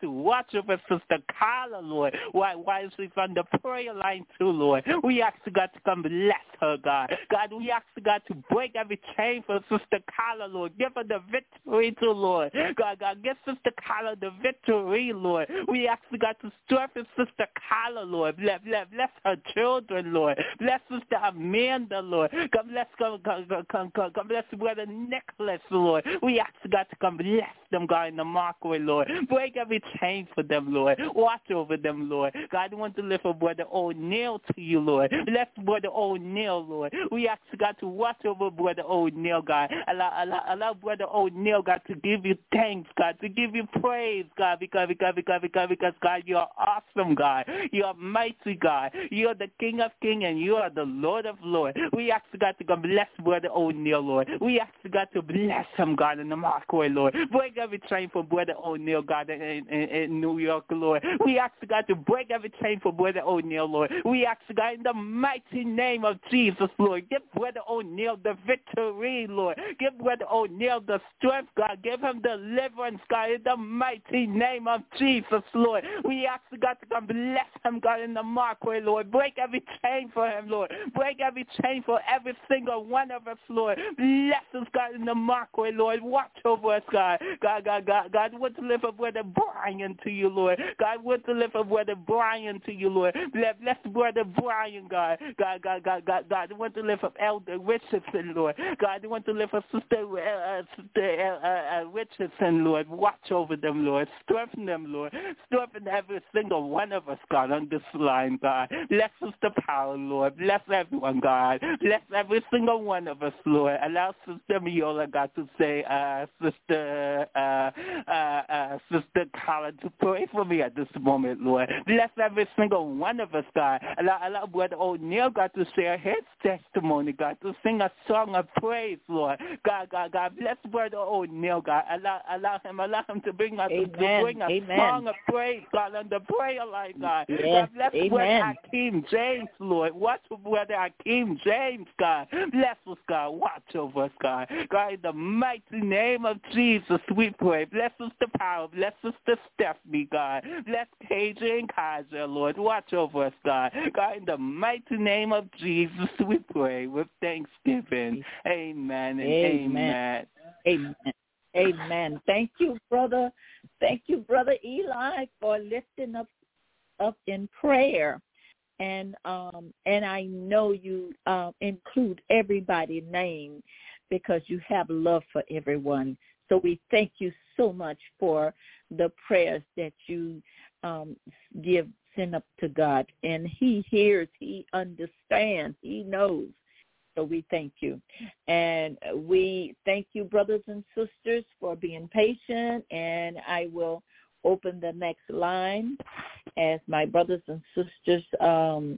Speaker 9: watch over Sister Carla, Lord, while, while she's on the prayer line too, Lord. We ask God to come bless her, God. God, we ask God to break every chain for Sister Carla, Lord. Give her the victory too, Lord. God, God, give Sister Carla the victory, Lord. We ask God to strengthen Sister Carla, Lord. Bless, bless, bless her children, Lord. Bless Sister Amanda, Lord. God bless, God, God, God, God, God, God bless Brother Nicholas, Lord. We ask God to come bless them, God, in the mockery, Lord. Break every chain for them, Lord. Watch over them, Lord. God, I want to lift up Brother O'Neill to you, Lord. Bless Brother O'Neill, Lord. We ask God to watch over Brother O'Neill, God. Allow, allow, allow Brother O'Neill, God, to give you thanks, God, to give you praise, God, because, because, because, because, because God, you're awesome, God. You're mighty, God. You're the King of Kings, and you are the Lord of Lords. We ask God to come bless Brother O'Neill, Lord. We ask God to bless him, God, in the mockery, Lord. Break every chain for Brother O'Neill, God, in, in, in New York, Lord. We ask God to break every chain for Brother O'Neill, Lord. We ask God in the mighty name of Jesus, Lord. Give Brother O'Neill the victory, Lord. Give Brother O'Neill the strength, God. Give him deliverance, God, in the mighty name of Jesus, Lord. We ask God to come bless him, God, in the mockery, Lord. Break every chain for him, Lord. Break every chain for every single one of us, Lord. Bless us, God, in the mockery, Lord. Watch over us, God. God, God, God, God, want to lift up Brother Brian to you, Lord. God, want to lift up Brother Brian to you, Lord. Bless, bless Brother Brian, God. God, God, God, God, God, want to lift up Elder Richardson, Lord. God, want to lift up Sister, uh, Sister uh, uh, Richardson, Lord. Watch over them, Lord. Strengthen them, Lord. Strengthen every single one of us, God, on this line, God. Bless Sister Power, Lord. Bless everyone, God. Bless every single one of us, Lord. Allow Sister Miola, God, to say, uh, Sister, uh, uh, uh, Sister Colin, to pray for me at this moment, Lord. Bless every single one of us, God. Allow, allow Brother O'Neill, God, to share his testimony, God, to sing a song of praise, Lord. God, God, God, bless Brother O'Neill, God. Allow, allow him, allow him to bring us, to bring a
Speaker 4: Amen.
Speaker 9: song of praise, God, on the prayer line, God.
Speaker 4: Yes.
Speaker 9: God, bless
Speaker 4: Amen.
Speaker 9: Brother Hakeem James, Lord. Watch over Brother Hakeem James, God. Bless us, God. Watch over us, God. God, in the mighty name of Jesus, we pray. Bless us the power. Bless us the Stephanie, God. Bless K J and Kaiser, Lord. Watch over us, God. God, in the mighty name of Jesus, we pray with thanksgiving. Amen and amen.
Speaker 4: Amen. Amen. Amen. Thank you, brother. Thank you, Brother Eli, for lifting up up in prayer. And um and I know you uh, include everybody's name because you have love for everyone. So we thank you so much for the prayers that you um, give, send up to God. And he hears, he understands, he knows. So we thank you. And we thank you, brothers and sisters, for being patient. And I will open the next line as my brothers and sisters um,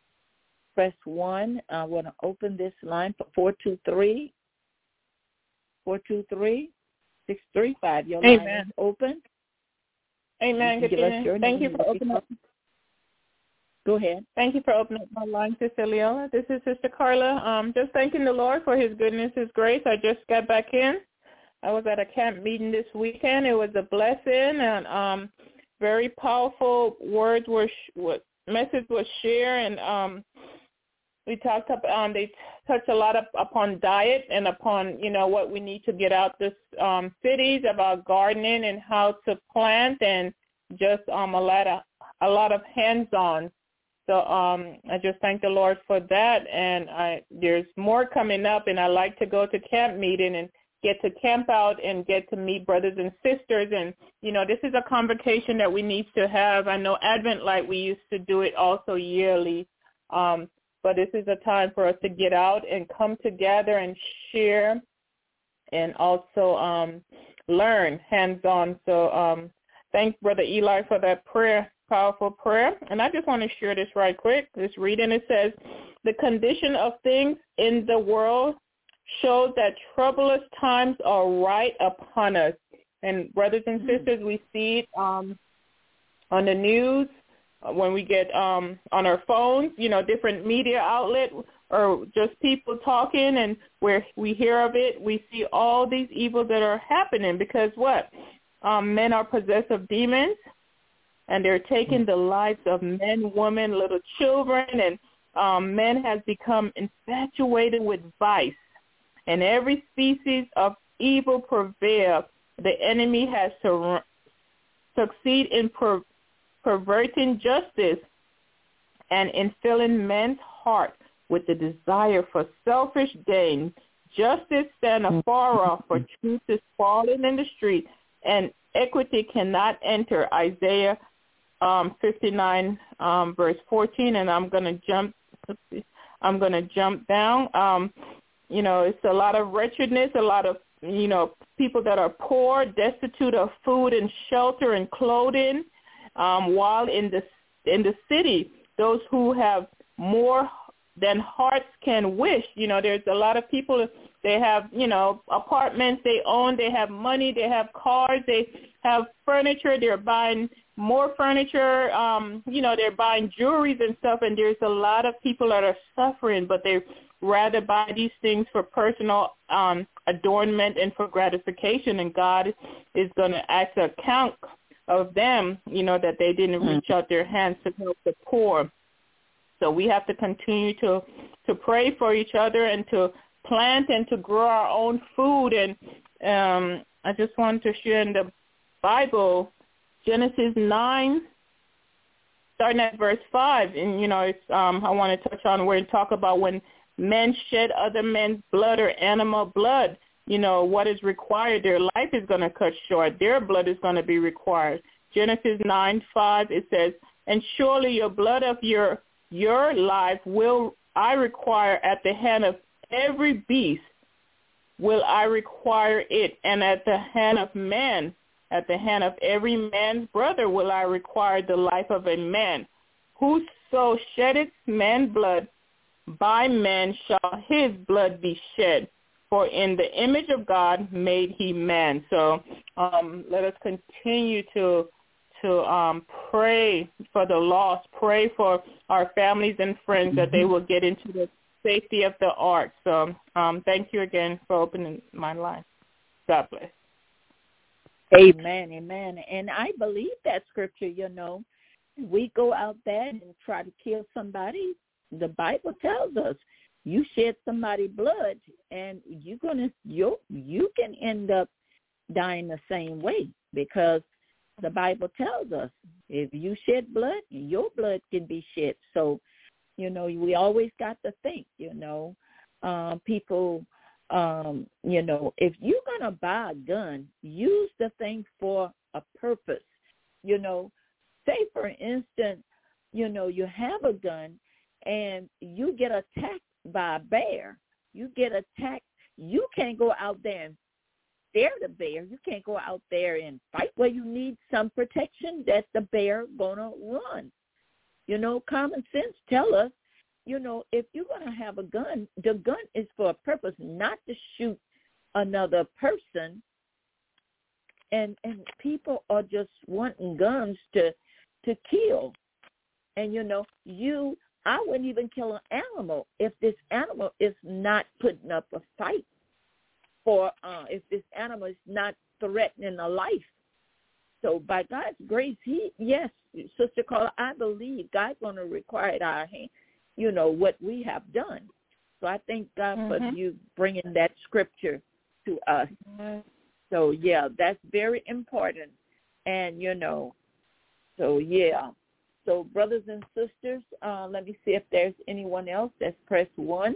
Speaker 4: press one. I want to open this line for four two three, four two three, six three five. Your
Speaker 8: Amen.
Speaker 4: line is open.
Speaker 8: Amen.
Speaker 4: You
Speaker 8: Good evening. Thank you for opening up.
Speaker 4: Go ahead.
Speaker 8: Thank you for opening up my line, Sister Leola. This is Sister Carla. Um, just thanking the Lord for his goodness, his grace. I just got back in. I was at a camp meeting this weekend. It was a blessing, and um, very powerful words were, what message was shared, and um, we talked up. Um, they touched a lot of, upon diet and upon you know what we need to get out this um, cities, about gardening and how to plant, and just um, a lot of a lot of hands-on. So um, I just thank the Lord for that, and I, there's more coming up, and I like to go to camp meeting and get to camp out and get to meet brothers and sisters, and, you know, this is a convocation that we need to have. I know Advent Light, we used to do it also yearly, um, but this is a time for us to get out and come together and share and also um, learn hands-on. So um, thank Brother Eli for that prayer. Powerful prayer. And I just want to share this right quick. This reading, it says, the condition of things in the world shows that troublous times are right upon us. And brothers and mm-hmm. sisters, we see it um, on the news, when we get um, on our phones, you know, different media outlet, or just people talking, and where we hear of it, we see all these evils that are happening because what? Um, men are possessed of demons.
Speaker 10: and they're taking the lives of men, women, little children, and um, men has become infatuated with vice, and every species of evil prevail. The enemy has to succeed in per- perverting justice and in filling men's heart with the desire for selfish gain. Justice stand afar off, for truth is falling in the street, and equity cannot enter. Isaiah um, fifty-nine, um, verse fourteen, and I'm going to jump. I'm going to jump down. Um, you know, it's a lot of wretchedness, a lot of, you know, people that are poor, destitute of food and shelter and clothing, um, while in the in the city, those who have more than hearts can wish. You know, there's a lot of people, they have, you know, apartments they own, they have money, they have cars, they have furniture, they're buying more furniture, um, you know, they're buying jewelries and stuff, and there's a lot of people that are suffering, but they rather buy these things for personal um, adornment and for gratification, and God is going to ask an account of them, you know, that they didn't reach out their hands to help the poor. So we have to continue to, to pray for each other and to plant and to grow our own food. And um, I just wanted to share in the Bible, Genesis nine, starting at verse five. And, you know, it's, um, I want to touch on where it talk about when men shed other men's blood or animal blood, you know, what is required. Their life is going to cut short. Their blood is going to be required. Genesis nine five, it says, and surely your blood of your your life will I require at the hand of every beast will I require it, and at the hand of man, at the hand of every man's brother will I require the life of a man. Whoso sheddeth man's blood, by man shall his blood be shed. For in the image of God made he man. So um, let us continue to to um, pray for the lost, pray for our families and friends mm-hmm. that they will get into the safety of the ark. So um, thank you again for opening my line. God bless.
Speaker 4: Amen, amen. And I believe that scripture, you know. We go out there and try to kill somebody. The Bible tells us you shed somebody's blood, and you're gonna you you can end up dying the same way, because the Bible tells us if you shed blood, your blood can be shed. So, you know, we always got to think, you know, uh, people, um, you know, if you're gonna buy a gun, use the thing for a purpose. You know, say for instance, you know, you have a gun and you get attacked by a bear, you get attacked, you can't go out there and scare the bear. You can't go out there and fight. Well, you need some protection that the bear gonna run. You know, common sense tell us, you know, if you're gonna have a gun, the gun is for a purpose, not to shoot another person. And and people are just wanting guns to to kill. And you know, you I wouldn't even kill an animal if this animal is not putting up a fight, for uh, if this animal is not threatening a life. So by God's grace, he, yes, Sister Carla, I believe God's going to require at our hand, you know, what we have done. So I thank God mm-hmm. for you bringing that scripture to us. Mm-hmm. So, yeah, that's very important. And, you know, so, yeah. So, brothers and sisters, uh, let me see if there's anyone else that's pressed one.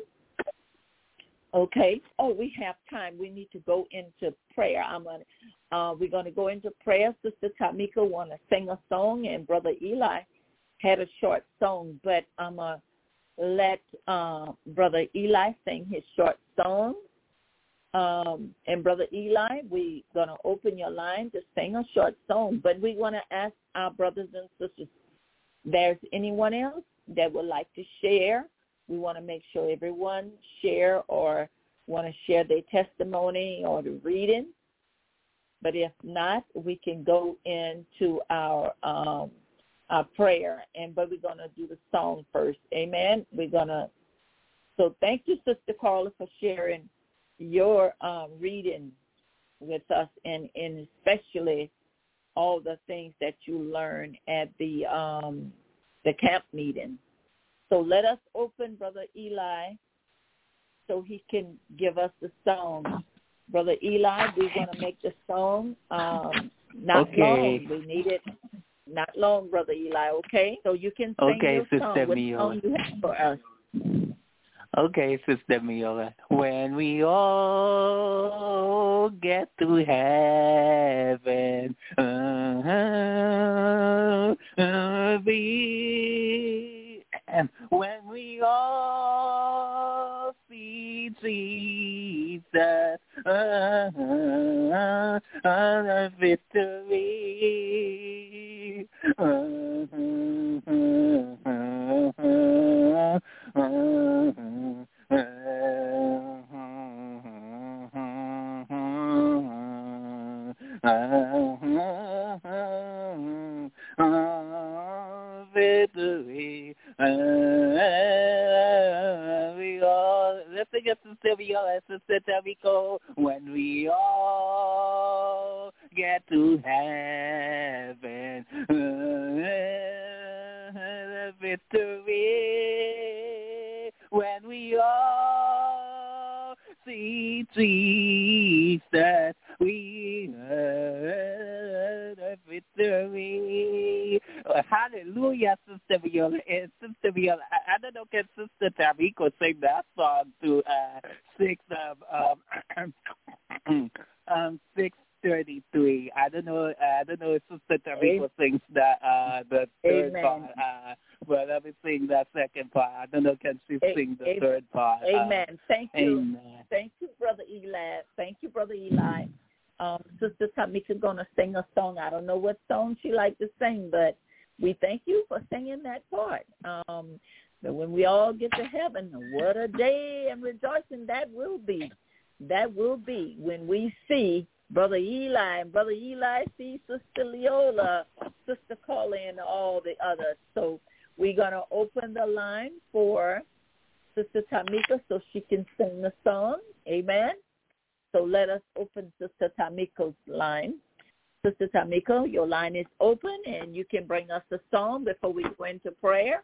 Speaker 4: Okay. Oh, we have time. We need to go into prayer. I'm gonna, uh, we're going to go into prayer. Sister Tamika want to sing a song, and Brother Eli had a short song, but I'm going to let uh, Brother Eli sing his short song. Um, and Brother Eli, we're going to open your line to sing a short song, but we want to ask our brothers and sisters, there's anyone else that would like to share? We want to make sure everyone share or want to share their testimony or the reading. But if not, we can go into our um, our prayer. And but we're going to do the song first. Amen. We're going to. So thank you, Sister Carla, for sharing your um, reading with us, and, and especially all the things that you learned at the um, the camp meeting. So let us open Brother Eli so he can give us the song. Brother Eli, we're going to make the song um, not
Speaker 9: okay.
Speaker 4: long. We need it not long, Brother Eli, okay? So you can sing
Speaker 9: okay,
Speaker 4: your
Speaker 9: Sister
Speaker 4: song. What
Speaker 9: Miola.
Speaker 4: song you have for us?
Speaker 9: Okay, Sister Miola. When we all get to heaven, uh, uh, be, and when we all see Jesus, uh, uh, uh, victory, uh, uh, uh, uh, uh, victory. We all, let's sing it, Sister Viola, Sister Tamiko. When we all get to heaven, victory. When we all see Jesus, we heard a victory. Hallelujah, Sister Viola. And Sister Viola, I, I don't know, can Sister Tamiko sing that song to uh, six um um, um six thirty-three. I don't know. I don't know if Sister Tamiko sings that uh the third
Speaker 4: Amen.
Speaker 9: part. Uh, but let me sing that second part. I don't know. Can she
Speaker 4: A-
Speaker 9: sing the
Speaker 4: Amen.
Speaker 9: third part?
Speaker 4: Amen.
Speaker 9: Uh,
Speaker 4: Thank you.
Speaker 9: Amen.
Speaker 4: Thank you, Brother Eli. Thank you, Brother Eli. Um, Sister Tamika's going to sing a song. I don't know what song she likes to sing, but we thank you for singing that part. Um, but when we all get to heaven, what a day and rejoicing that will be. That will be when we see Brother Eli and Brother Eli see Sister Leola, Sister Colleen, and all the others. So we're going to open the line for Sister Tamika so she can sing the song. Amen. So let us open Sister Tamika's line. Sister Tamika, your line is open, and you can bring us a song before we go into prayer.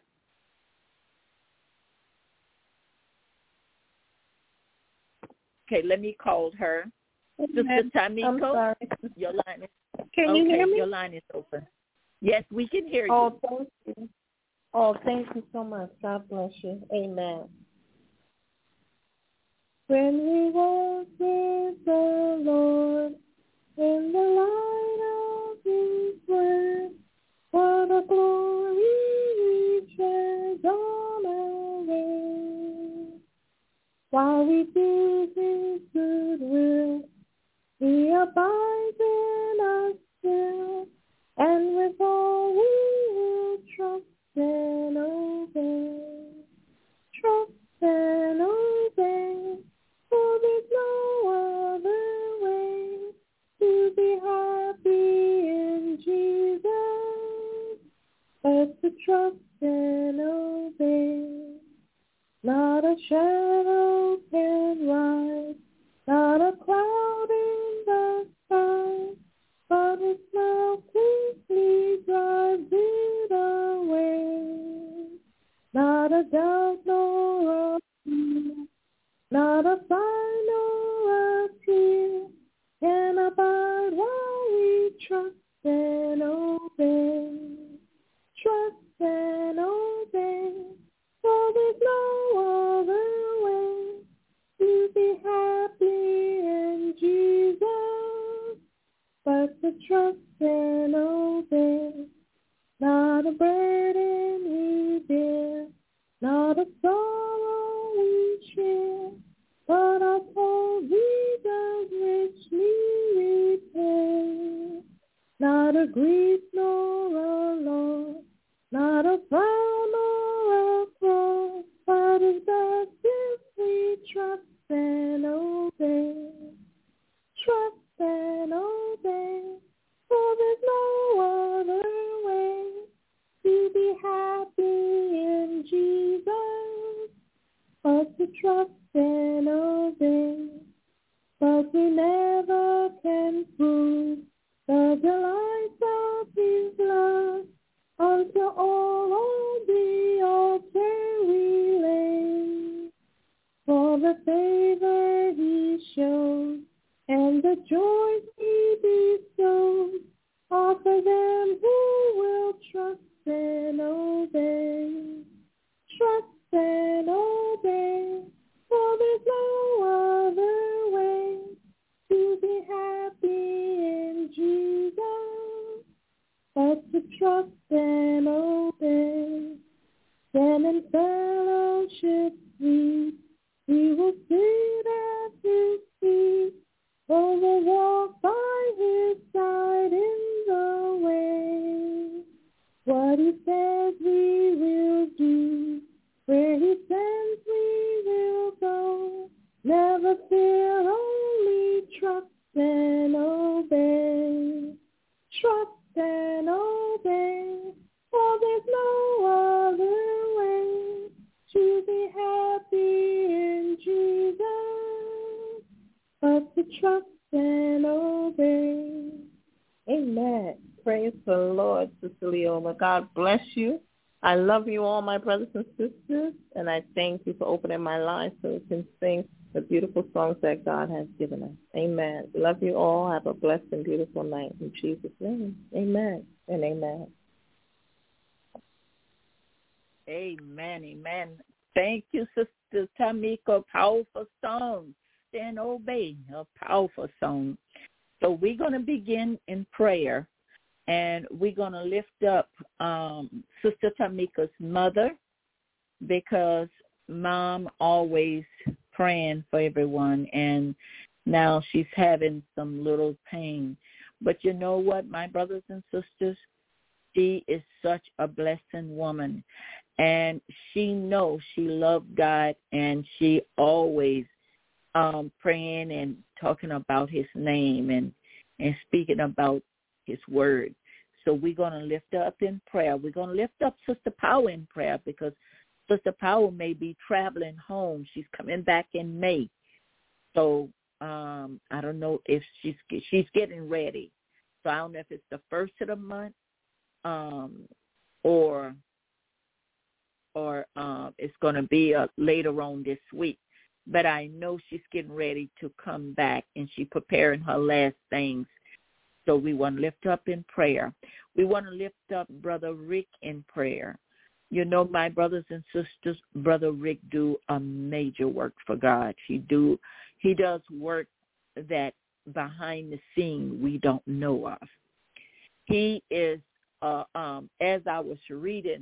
Speaker 4: Okay, let me call her. Sister Tamiko, your line is
Speaker 8: Can
Speaker 4: okay,
Speaker 8: you hear me?
Speaker 4: Your line is open. Yes, we can hear you.
Speaker 8: Oh, thank you. Oh, thank you so much. God bless you. Amen. When we walk with the Lord in the light of His word, what a glory we share on our way. While we do His good will, He abides in us still, and with all we will trust and obey. Trust and obey, for there's no other way to be happy in Jesus, but to trust and obey. Not a shadow can rise, not a cloud in the sky, but His love quickly drives it away. Not a doubt nor a fear, not a sign nor a tear can abide while we trust and obey. Trust and obey, for there's no other way to be happy in Jesus, but to trust and obey. Not a burden we bear, not a sorrow we share, but our soul He does richly repay. Not a grief nor a loss, not a frown nor a cross, but His best if we trust and obey. Trust and obey, for there's no other way to be happy in Jesus, but to trust and obey. But we never can prove the delights for the favor he shows and the joy he bestows. Offer them who will trust and obey. Trust and obey, for there's no other way to be happy in Jesus but to trust and obey. Then in fellowship sweet, we will sit at his feet. Oh, we'll walk by his side in the way. What he says we will do, where he sends we will go. Never fear, only trust and obey. Trust and obey, for there's no other way to be happy in Jesus but to trust and obey. Amen. Praise the Lord, Sister Leola. God bless you. I love you all, my brothers and sisters, and I thank you for opening my line so we can sing the beautiful songs that God has given us. Amen. Love you all. Have a blessed and beautiful night in Jesus' name. Amen and amen.
Speaker 4: Amen, amen. Thank you, Sister Tamika. Powerful song. Stand obey, a powerful song. So we're going to begin in prayer, and we're going to lift up um, Sister Tamika's mother, because Mom always praying for everyone, and now she's having some little pain. But you know what, my brothers and sisters, she is such a blessing woman, and she knows she loves God, and she always um, praying and talking about his name and, and speaking about his word. So we're going to lift her up in prayer. We're going to lift up Sister Power in prayer, because Sister Power may be traveling home. She's coming back in May. So um, I don't know if she's she's getting ready. So I don't know if it's the first of the month um, or or uh, it's going to be uh, later on this week. But I know she's getting ready to come back, and she's preparing her last things. So we want to lift her up in prayer. We want to lift up Brother Rick in prayer. You know, my brothers and sisters, Brother Rick do a major work for God. He do, he does work that behind the scene we don't know of. He is, uh, um, as I was reading,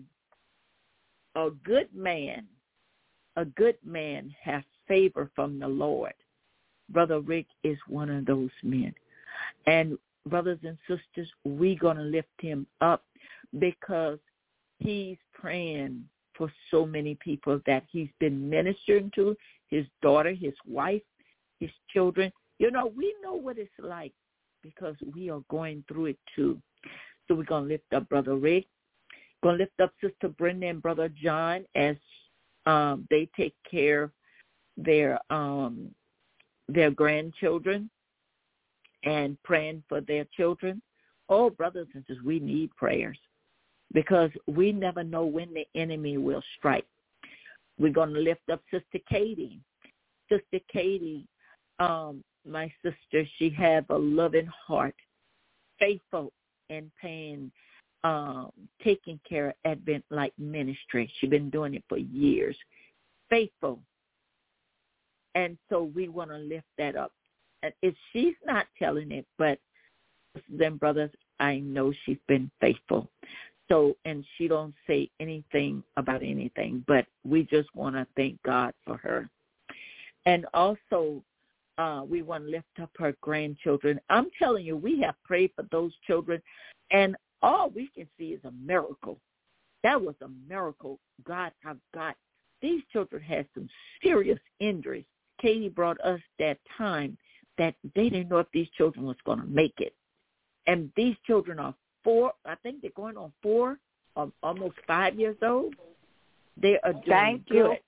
Speaker 4: a good man, a good man has favor from the Lord. Brother Rick is one of those men. And brothers and sisters, we're going to lift him up because he's praying for so many people that he's been ministering to, his daughter, his wife, his children. You know, we know what it's like because we are going through it too. So we're going to lift up Brother Rick. Going to lift up Sister Brenda and Brother John as um, they take care of their um, their grandchildren and praying for their children. Oh, brothers and sisters, we need prayers because we never know when the enemy will strike. We're going to lift up Sister Katie. Sister Katie, um, my sister, she has a loving heart, faithful in paying, um, taking care of Advent Light Ministry. She's been doing it for years. Faithful. And so we want to lift that up. And if she's not telling it, but then, brothers, I know she's been faithful. So, and she don't say anything about anything, but we just want to thank God for her. And also, uh, we want to lift up her grandchildren. I'm telling you, we have prayed for those children, and all we can see is a miracle. That was a miracle. God, have got these children had some serious injuries. Katie brought us that time that they didn't know if these children was going to make it. And these children are four, I think they're going on four, or almost five years old. They are doing
Speaker 6: Thank
Speaker 4: good.
Speaker 6: You.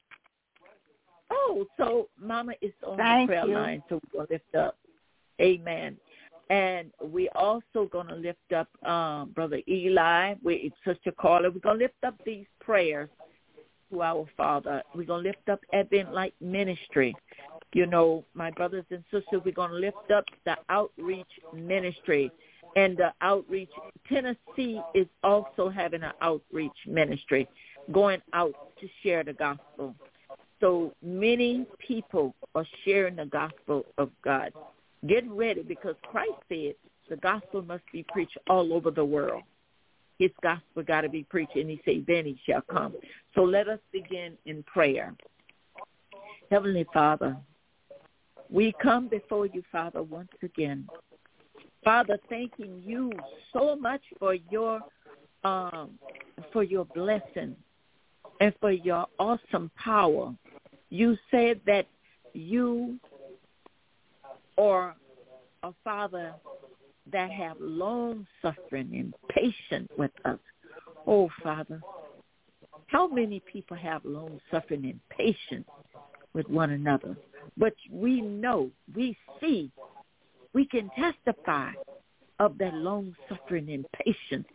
Speaker 4: Oh, so Mama is on
Speaker 6: Thank
Speaker 4: the prayer
Speaker 6: you.
Speaker 4: line, so we're going to lift up. Amen. And we also going to lift up um, Brother Eli, we, Sister Carla. We're going to lift up these prayers to our Father. We're going to lift up Advent Light Ministry. You know, my brothers and sisters, we're going to lift up the outreach ministry. And the outreach, Tennessee is also having an outreach ministry, going out to share the gospel. So many people are sharing the gospel of God. Get ready, because Christ said the gospel must be preached all over the world. His gospel got to be preached, and he said, then he shall come. So let us begin in prayer. Heavenly Father, we come before you, Father, once again. Father, thanking you so much for your um, for your blessing and for your awesome power. You said that you are a Father that have long suffering and patience with us. Oh, Father, how many people have long suffering and patience with one another? But we know, we see, we can testify of that long suffering and patience.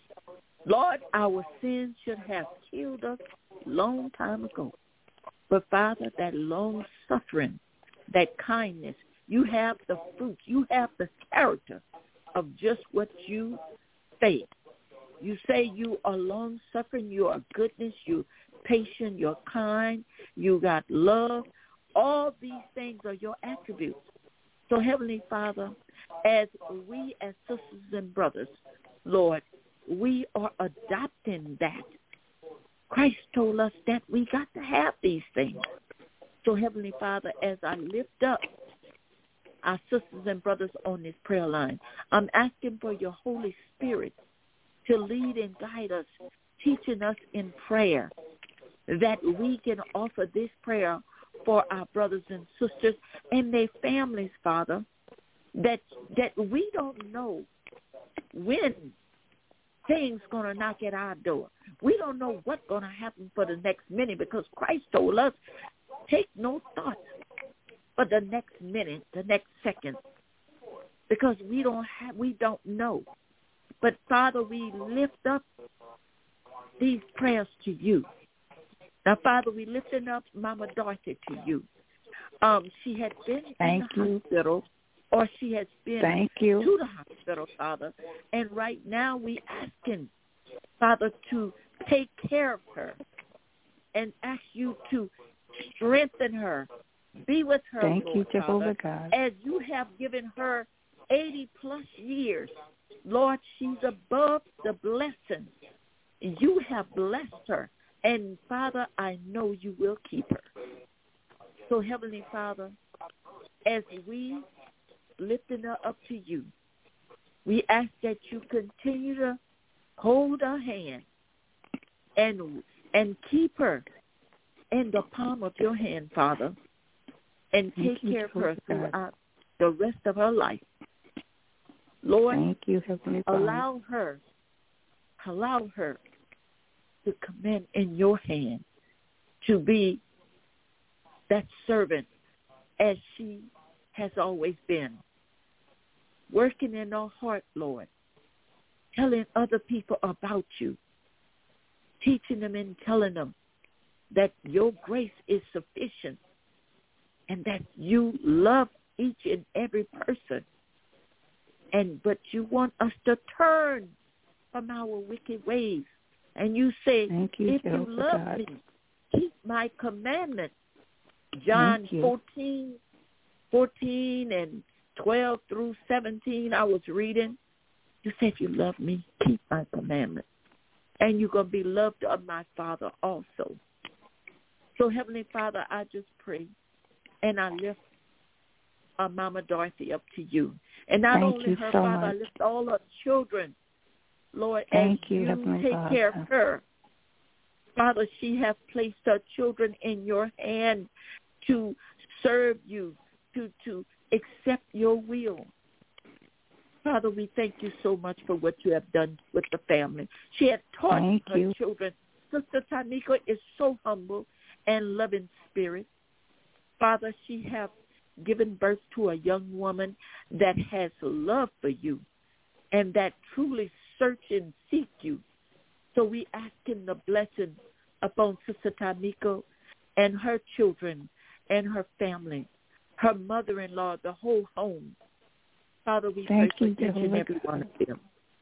Speaker 4: Lord, our sins should have killed us long time ago. But Father, that long suffering, that kindness, you have the fruit, you have the character of just what you say. You say you are long suffering, you are goodness, you're patient, you're kind, you got love. All these things are your attributes. So, Heavenly Father, as we as sisters and brothers, Lord, we are adopting that. Christ told us that we got to have these things. So, Heavenly Father, as I lift up our sisters and brothers on this prayer line, I'm asking for your Holy Spirit to lead and guide us, teaching us in prayer, that we can offer this prayer for our brothers and sisters and their families, Father, that that we don't know when things going to knock at our door. We don't know what's going to happen for the next minute, because Christ told us, take no thought for the next minute, the next second, because we don't have, we don't know. But Father, we lift up these prayers to you. Now, Father, we lifting up Mama Dorothy to you. Um, she had been
Speaker 11: Thank
Speaker 4: in the
Speaker 11: you.
Speaker 4: hospital, or she has been
Speaker 11: Thank you.
Speaker 4: to the hospital, Father. And right now we asking, Father, to take care of her and ask you to strengthen her, be with her,
Speaker 11: Thank
Speaker 4: Lord,
Speaker 11: you, Jehovah
Speaker 4: Father,
Speaker 11: God.
Speaker 4: as you have given her eighty-plus years. Lord, she's above the blessing. You have blessed her. And, Father, I know you will keep her. So, Heavenly Father, as we lifting her up to you, we ask that you continue to hold her hand and and keep her in the palm of your hand, Father, and
Speaker 11: Thank
Speaker 4: take
Speaker 11: you,
Speaker 4: care of her
Speaker 11: Jehovah God.
Speaker 4: throughout the rest of her life. Lord,
Speaker 11: Thank you, Heavenly Father.
Speaker 4: allow her, allow her to commend in your hand, to be that servant as she has always been, working in her heart, Lord, telling other people about you, teaching them and telling them that your grace is sufficient and that you love each and every person. And but you want us to turn from our wicked ways. And you say,
Speaker 11: Thank you,
Speaker 4: if you
Speaker 11: Jehovah
Speaker 4: love
Speaker 11: God.
Speaker 4: me, keep my commandments. John
Speaker 11: Thank you.
Speaker 4: fourteen, fourteen and twelve through seventeen, I was reading. You say, if you love me, keep my commandments. And you're going to be loved of my Father also. So, Heavenly Father, I just pray, and I lift uh, Mama Dorothy up to you. And not
Speaker 11: Thank
Speaker 4: only
Speaker 11: you
Speaker 4: her,
Speaker 11: so
Speaker 4: Father, I
Speaker 11: much.
Speaker 4: lift all her children, Lord,
Speaker 11: Thank
Speaker 4: as
Speaker 11: you,
Speaker 4: you
Speaker 11: Heavenly
Speaker 4: take
Speaker 11: Father.
Speaker 4: care of her. Father, she has placed her children in your hand to serve you, to, to accept your will. Father, we thank you so much for what you have done with the family. She had taught
Speaker 11: Thank
Speaker 4: her
Speaker 11: you.
Speaker 4: children. Sister Tanika is so humble and loving spirit. Father, she has given birth to a young woman that has love for you and that truly search and seek you. So we ask in the blessing upon Sister Tamiko and her children and her family, her mother-in-law, the whole home. Father, we
Speaker 11: thank
Speaker 4: pray
Speaker 11: you,
Speaker 4: for each and
Speaker 11: Jehovah
Speaker 4: every
Speaker 11: God.
Speaker 4: one of them.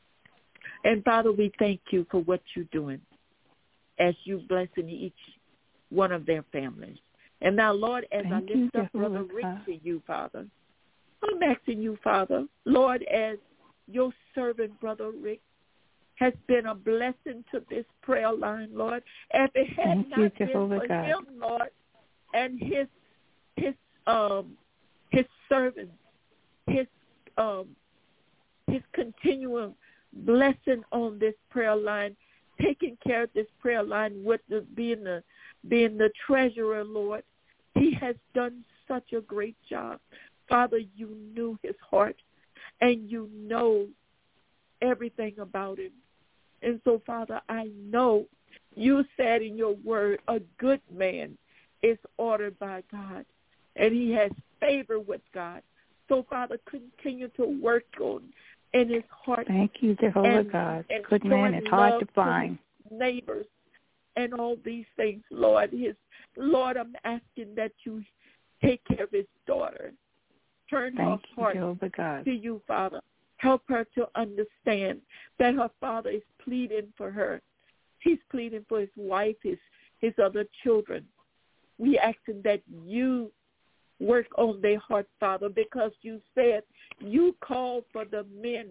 Speaker 4: And Father, we thank you for what you're doing as you blessing each one of their families. And now, Lord, as
Speaker 11: thank
Speaker 4: I lift
Speaker 11: you,
Speaker 4: up
Speaker 11: Jehovah
Speaker 4: Brother Rick
Speaker 11: God.
Speaker 4: to you, Father, I'm asking you, Father, Lord, as your servant, Brother Rick, has been a blessing to this prayer line, Lord. If it had
Speaker 11: Thank
Speaker 4: not
Speaker 11: you,
Speaker 4: been
Speaker 11: Jehovah
Speaker 4: for
Speaker 11: God.
Speaker 4: him, Lord, and his his um his servants, his um his continuum blessing on this prayer line, taking care of this prayer line with the, being the being the treasurer, Lord. He has done such a great job. Father, you knew his heart, and you know everything about him. And so, Father, I know you said in your word, a good man is ordered by God, and he has favor with God. So, Father, continue to work on in his heart.
Speaker 11: Thank you, Jehovah
Speaker 4: and,
Speaker 11: God.
Speaker 4: and
Speaker 11: Good man is hard to find.
Speaker 4: To neighbors and all these things, Lord. His Lord, I'm asking that you take care of his daughter. Turn
Speaker 11: Thank
Speaker 4: her
Speaker 11: you,
Speaker 4: heart
Speaker 11: Jehovah God.
Speaker 4: to you, Father. Help her to understand that her father is pleading for her. He's pleading for his wife, his his other children. We asking that you work on their heart, Father, because you said you called for the men,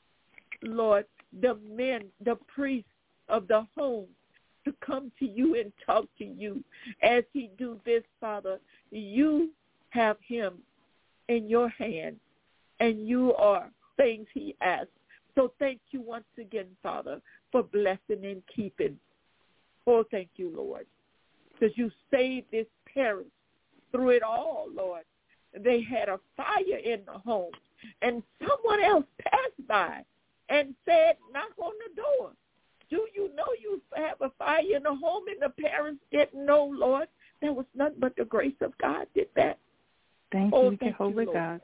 Speaker 4: Lord, the men, the priests of the home to come to you and talk to you. As he do this, Father, you have him in your hand, and you are things he asks. So thank you once again, Father, for blessing and keeping. Oh, thank you, Lord, because you saved this parents through it all, Lord. They had a fire in the home, and someone else passed by and said, knock on the door. Do you know you have a fire in the home, and the parents didn't know, Lord? That was nothing but the grace of God did that.
Speaker 11: Thank
Speaker 4: oh,
Speaker 11: you,
Speaker 4: thank
Speaker 11: Jehovah
Speaker 4: you,
Speaker 11: God.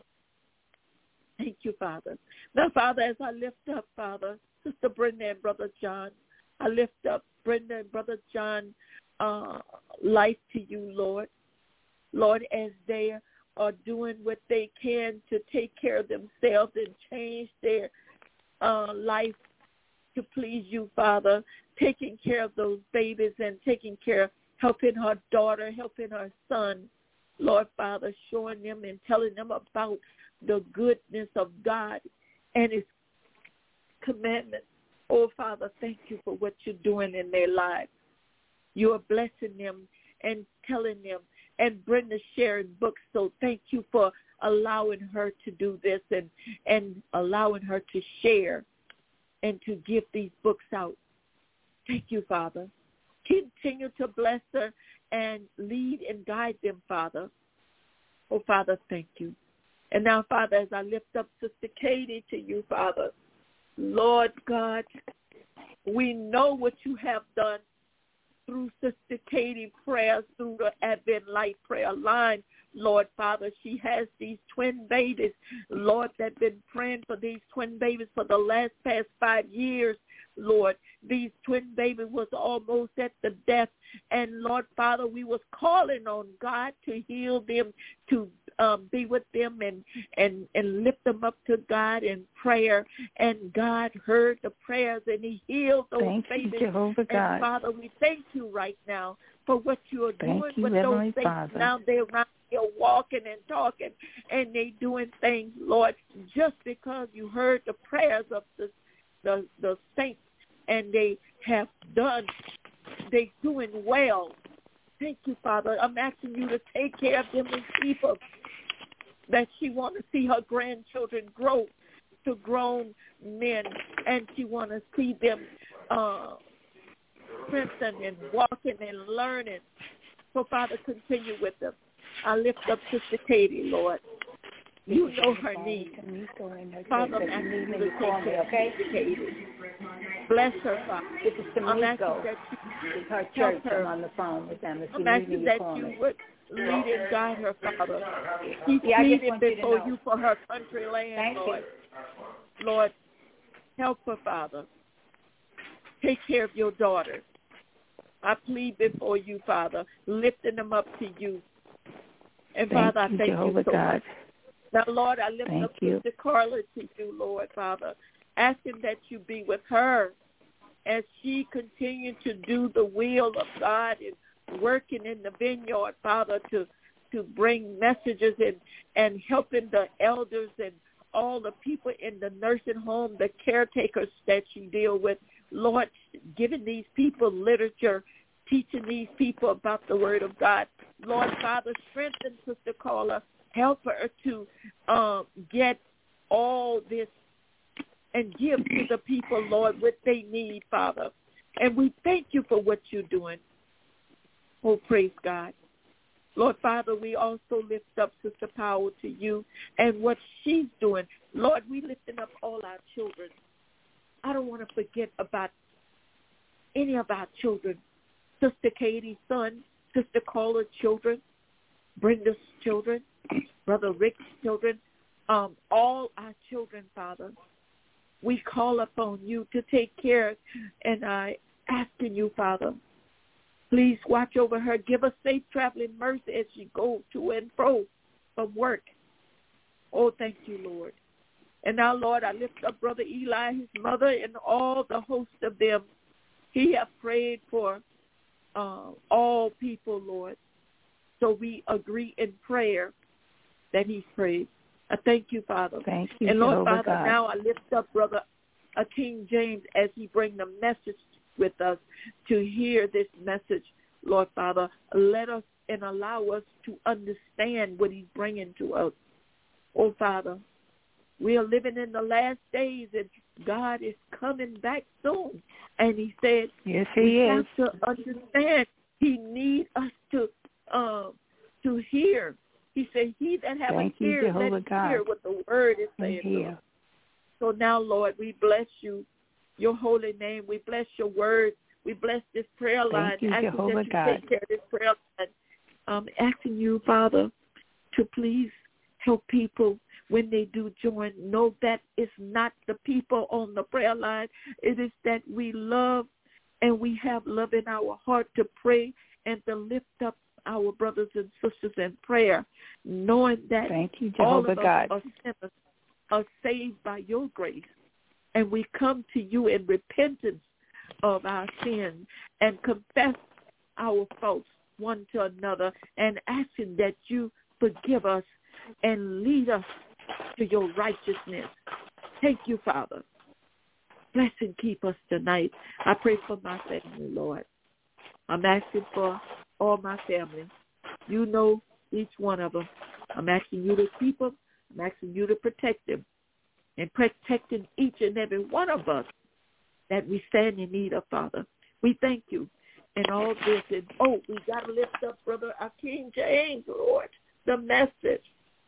Speaker 4: Thank you, Father. Now, Father, as I lift up, Father, Sister Brenda and Brother John, I lift up Brenda and Brother John uh, life to you, Lord. Lord, as they are doing what they can to take care of themselves and change their uh, life to please you, Father, taking care of those babies and taking care of helping her daughter, helping her son, Lord, Father, showing them and telling them about the goodness of God and his commandments. Oh, Father, thank you for what you're doing in their lives. You are blessing them and telling them, and Brenda sharing books. So thank you for allowing her to do this and, and allowing her to share and to give these books out. Thank you, Father. Continue to bless her and lead and guide them, Father. Oh, Father, thank you. And now, Father, as I lift up Sister Katie to you, Father, Lord God, we know what you have done through Sister Katie prayers, through the Advent Light prayer line. Lord, Father, she has these twin babies, Lord, that been praying for these twin babies for the last past five years. Lord, these twin babies was almost at the death. And, Lord, Father, we was calling on God to heal them, to um, be with them and, and, and lift them up to God in prayer. And God heard the prayers, and he healed those
Speaker 11: thank
Speaker 4: babies.
Speaker 11: You, Jehovah God.
Speaker 4: And, Father, we thank you right now for what you are
Speaker 11: thank
Speaker 4: doing
Speaker 11: you,
Speaker 4: with
Speaker 11: Heavenly
Speaker 4: those babies.
Speaker 11: Father.
Speaker 4: Now they're around here walking and talking, and they doing things, Lord, just because you heard the prayers of the the, the saints, and they have done, they doing well. Thank you, Father. I'm asking you to take care of them and keep them, that she want to see her grandchildren grow to grown men, and she want to see them uh, strengthened and walking and learning. So, Father, continue with them. I lift up Sister Katie, Lord. You know her needs. Father, I'm asking you to take care of Sister Katie. Bless her, Father.
Speaker 12: This is
Speaker 4: I'm asking
Speaker 12: Tamiko.
Speaker 4: that you
Speaker 12: It's her
Speaker 4: help
Speaker 12: church.
Speaker 4: her.
Speaker 12: I'm on the phone with them. If
Speaker 4: I'm
Speaker 12: you need
Speaker 4: asking
Speaker 12: me,
Speaker 4: that
Speaker 12: call
Speaker 4: you
Speaker 12: me.
Speaker 4: would lead and guide her, Father. She's
Speaker 12: Yeah, I just
Speaker 4: pleading
Speaker 12: want you to
Speaker 4: before
Speaker 12: know.
Speaker 4: you for her country land,
Speaker 12: Thank
Speaker 4: Lord.
Speaker 12: you.
Speaker 4: Lord, help her, Father. Take care of your daughter.
Speaker 13: I plead before you, Father, lifting them up to you. And
Speaker 11: Thank
Speaker 13: Father,
Speaker 11: you,
Speaker 13: I thank
Speaker 11: Jehovah
Speaker 13: you so
Speaker 11: God.
Speaker 13: much. Now, Lord, I lift
Speaker 11: Thank
Speaker 13: up
Speaker 11: you.
Speaker 13: Sister Carla to you, Lord, Father, asking that you be with her as she continues to do the will of God and working in the vineyard, Father, to, to bring messages and, and helping the elders and all the people in the nursing home, the caretakers that you deal with. Lord, giving these people literature, teaching these people about the Word of God. Lord, Father, strengthen Sister Carla. Help her to uh, get all this and give to the people, Lord, what they need, Father. And we thank you for what you're doing. Oh, praise God. Lord, Father, we also lift up Sister Power to you and what she's doing. Lord, we lifting up all our children. I don't want to forget about any of our children. Sister Katie's son, Sister Carla's children, Brenda's children, Brother Rick's children, um, all our children, Father. We call upon you to take care, and I asking you, Father, please watch over her. Give us safe traveling mercy as she goes to and fro from work. Oh, thank you, Lord. And now, Lord, I lift up Brother Eli, his mother, and all the host of them. He have prayed for uh, all people, Lord. So we agree in prayer that he's prayed. I thank you, Father.
Speaker 11: Thank you,
Speaker 13: and Lord,
Speaker 11: Jehovah
Speaker 13: Father,
Speaker 11: God.
Speaker 13: now I lift up Brother uh, King James as he bring the message with us to hear this message, Lord Father. Let us and allow us to understand what he's bringing to us. Oh, Father, we are living in the last days, and God is coming back soon. And he said,
Speaker 11: yes, he
Speaker 13: we
Speaker 11: is.
Speaker 13: have to understand. He needs us to uh, to hear. He said, he that have
Speaker 11: Thank
Speaker 13: an
Speaker 11: you,
Speaker 13: ear,
Speaker 11: Jehovah
Speaker 13: let him
Speaker 11: God.
Speaker 13: hear what the word is saying. Lord. So now, Lord, we bless you, your holy name. We bless your word. We bless this prayer line.
Speaker 11: Thank you,
Speaker 13: asking
Speaker 11: Jehovah
Speaker 13: that you
Speaker 11: God.
Speaker 13: take care of this prayer line. Um, asking you, Father, to please help people when they do join. Know that it's not the people on the prayer line. It is that we love and we have love in our heart to pray and to lift up our brothers and sisters in prayer, knowing that
Speaker 11: Thank you,
Speaker 13: all of
Speaker 11: Jehovah God.
Speaker 13: us are sinners, are saved by your grace. And we come to you in repentance of our sins and confess our faults one to another and asking that you forgive us and lead us to your righteousness. Thank you, Father. Bless and keep us tonight. I pray for my family, Lord. I'm asking for all my family. You know each one of them. I'm asking you to keep them. I'm asking you to protect them and protecting each and every one of us that we stand in need of, Father. We thank you and all this. And, oh, we got to lift up Brother King James, Lord, the message.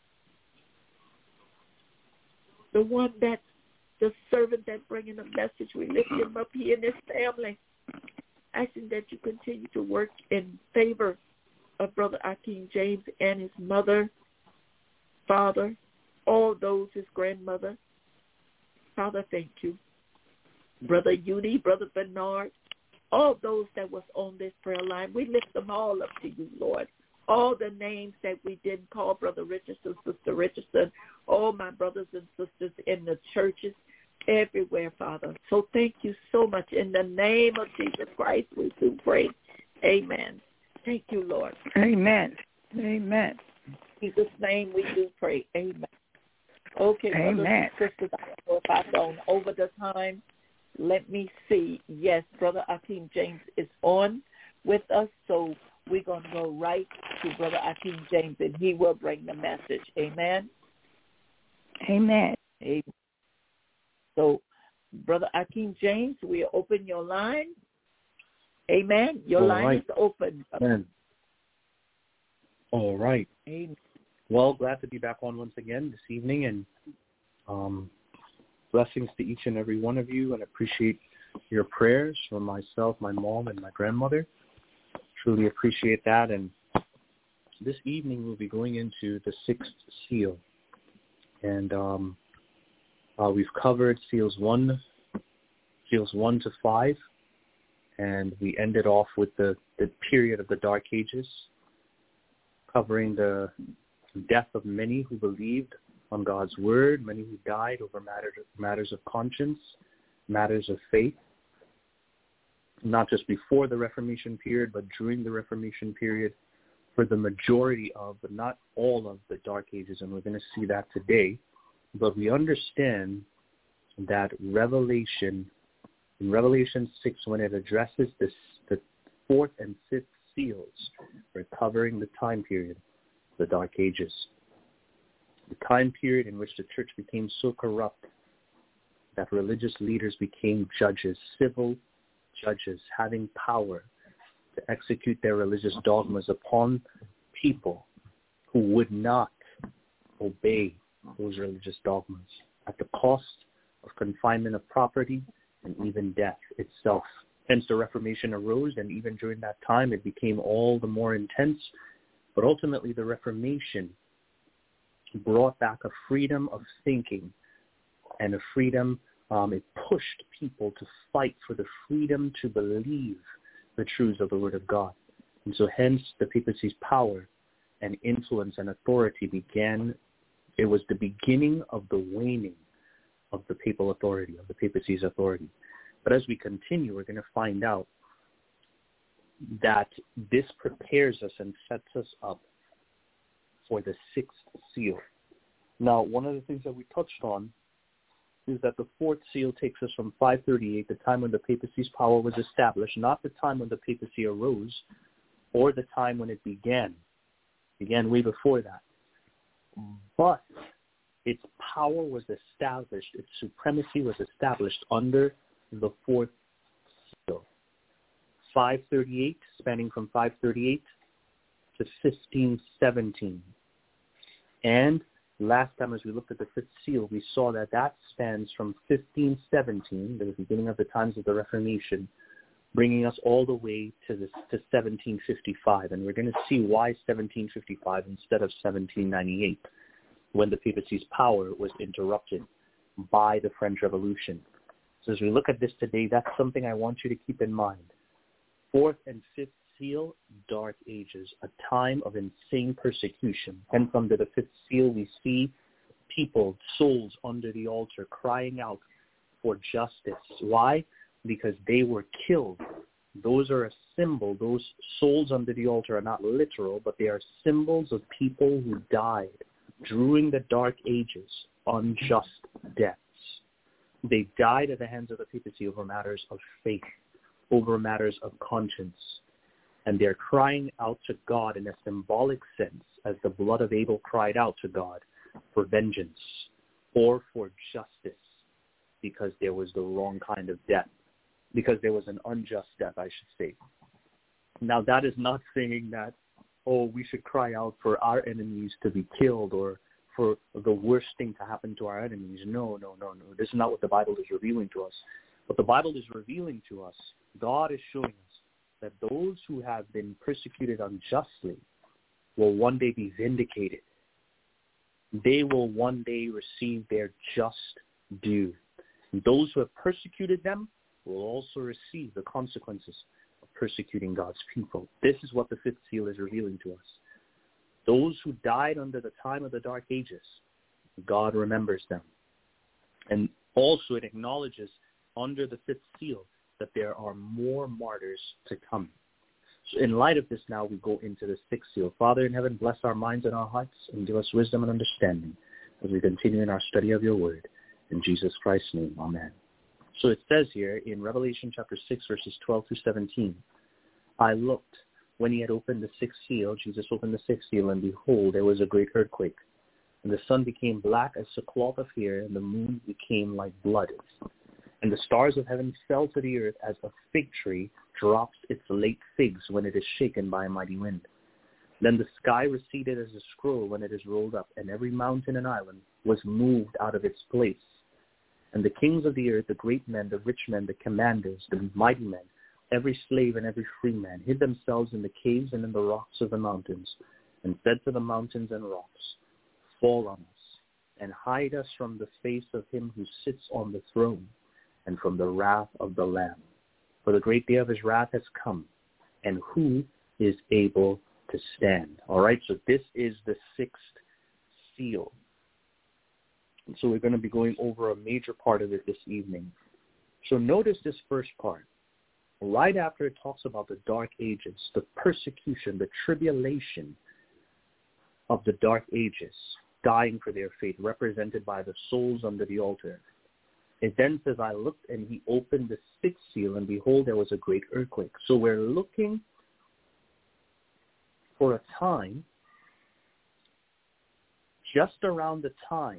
Speaker 13: The one that, the servant that bringing the message, we lift him up here in this family. Asking that you continue to work in favor of Brother Akeem James and his mother, father, all those, his grandmother. Father, thank you. Brother Udi, Brother Bernard, all those that was on this prayer line, we lift them all up to you, Lord. All the names that we didn't call, Brother Richardson, Sister Richardson, all my brothers and sisters in the churches, everywhere, Father. So thank you so much. In the name of Jesus Christ, we do pray. Amen. Thank you, Lord.
Speaker 11: Amen. Amen.
Speaker 13: In Jesus' name we do pray. Amen. Okay,
Speaker 11: Amen.
Speaker 13: brothers and sisters, I don't know if I've gone over the time. Let me see. Yes, Brother Akeem James is on with us, so we're going to go right to Brother Akeem James, and he will bring the message. Amen.
Speaker 11: Amen.
Speaker 13: Amen. So, Brother Akeem James, we'll open your line. Amen. Your
Speaker 14: All
Speaker 13: line
Speaker 14: right.
Speaker 13: is open.
Speaker 14: Amen. All right.
Speaker 13: Amen.
Speaker 14: Well, glad to be back on once again this evening, and um, blessings to each and every one of you, and appreciate your prayers for myself, my mom, and my grandmother. Truly appreciate that. And this evening we'll be going into the sixth seal, and um, uh, we've covered seals one, seals one to five, and we ended off with the, the period of the Dark Ages, covering the death of many who believed on God's word, many who died over matters, matters of conscience, matters of faith, not just before the Reformation period, but during the Reformation period, for the majority of, but not all of the Dark Ages, and we're going to see that today. But we understand that Revelation, in Revelation six, when it addresses this, the fourth and fifth seals, we're covering the time period, the Dark Ages, the time period in which the church became so corrupt that religious leaders became judges, civil judges, having power to execute their religious dogmas upon people who would not obey those religious dogmas at the cost of confinement of property and even death itself. Hence the Reformation arose, and even during that time it became all the more intense. But ultimately the Reformation brought back a freedom of thinking and a freedom, um, it pushed people to fight for the freedom to believe the truths of the Word of God. And so hence the papacy's power and influence and authority began. It was the beginning of the waning of the papal authority, of the papacy's authority. But as we continue, we're going to find out that this prepares us and sets us up for the sixth seal. Now, one of the things that we touched on is that the fourth seal takes us from five thirty-eight, the time when the papacy's power was established, not the time when the papacy arose or the time when it began. It began way before that. But its power was established, its supremacy was established under the fourth seal. five thirty-eight, spanning from five thirty-eight to fifteen seventeen. And last time as we looked at the fifth seal, we saw that that spans from fifteen seventeen, the beginning of the times of the Reformation, bringing us all the way to, this, to seventeen fifty-five. And we're going to see why seventeen fifty-five instead of seventeen ninety-eight, when the papacy's power was interrupted by the French Revolution. So as we look at this today, that's something I want you to keep in mind. Fourth and fifth seal, Dark Ages, a time of insane persecution. And under the fifth seal, we see people, souls under the altar, crying out for justice. Why? Because they were killed. Those are a symbol. Those souls under the altar are not literal, but they are symbols of people who died during the Dark Ages, unjust deaths. They died at the hands of the papacy over matters of faith, over matters of conscience. And they're crying out to God in a symbolic sense, as the blood of Abel cried out to God for vengeance or for justice, because there was the wrong kind of death, because there was an unjust death, I should say. Now, that is not saying that, oh, we should cry out for our enemies to be killed or for the worst thing to happen to our enemies. No, no, no, no. This is not what the Bible is revealing to us. What the Bible is revealing to us, God is showing us that those who have been persecuted unjustly will one day be vindicated. They will one day receive their just due. And those who have persecuted them will also receive the consequences of persecuting God's people. This is what the fifth seal is revealing to us. Those who died under the time of the Dark Ages, God remembers them. And also it acknowledges under the fifth seal that there are more martyrs to come. So in light of this now, we go into the sixth seal. Father in heaven, bless our minds and our hearts and give us wisdom and understanding as we continue in our study of your word. In Jesus Christ's name, amen. So it says here in Revelation chapter six, verses twelve through seventeen, I looked when he had opened the sixth seal, Jesus opened the sixth seal, and behold, there was a great earthquake. And the sun became black as sackcloth of hair, and the moon became like blood. And the stars of heaven fell to the earth as a fig tree drops its late figs when it is shaken by a mighty wind. Then the sky receded as a scroll when it is rolled up, and every mountain and island was moved out of its place. And the kings of the earth, the great men, the rich men, the commanders, the mighty men, every slave and every free man, hid themselves in the caves and in the rocks of the mountains, and said to the mountains and rocks, fall on us, and hide us from the face of him who sits on the throne, and from the wrath of the Lamb. For the great day of his wrath has come, and who is able to stand? All right, so this is the sixth seal. And so we're going to be going over a major part of it this evening. So notice this first part. Right after it talks about the dark ages, the persecution, the tribulation of the dark ages, dying for their faith, represented by the souls under the altar. It then says, I looked, and he opened the sixth seal, and behold, there was a great earthquake. So we're looking for a time just around the time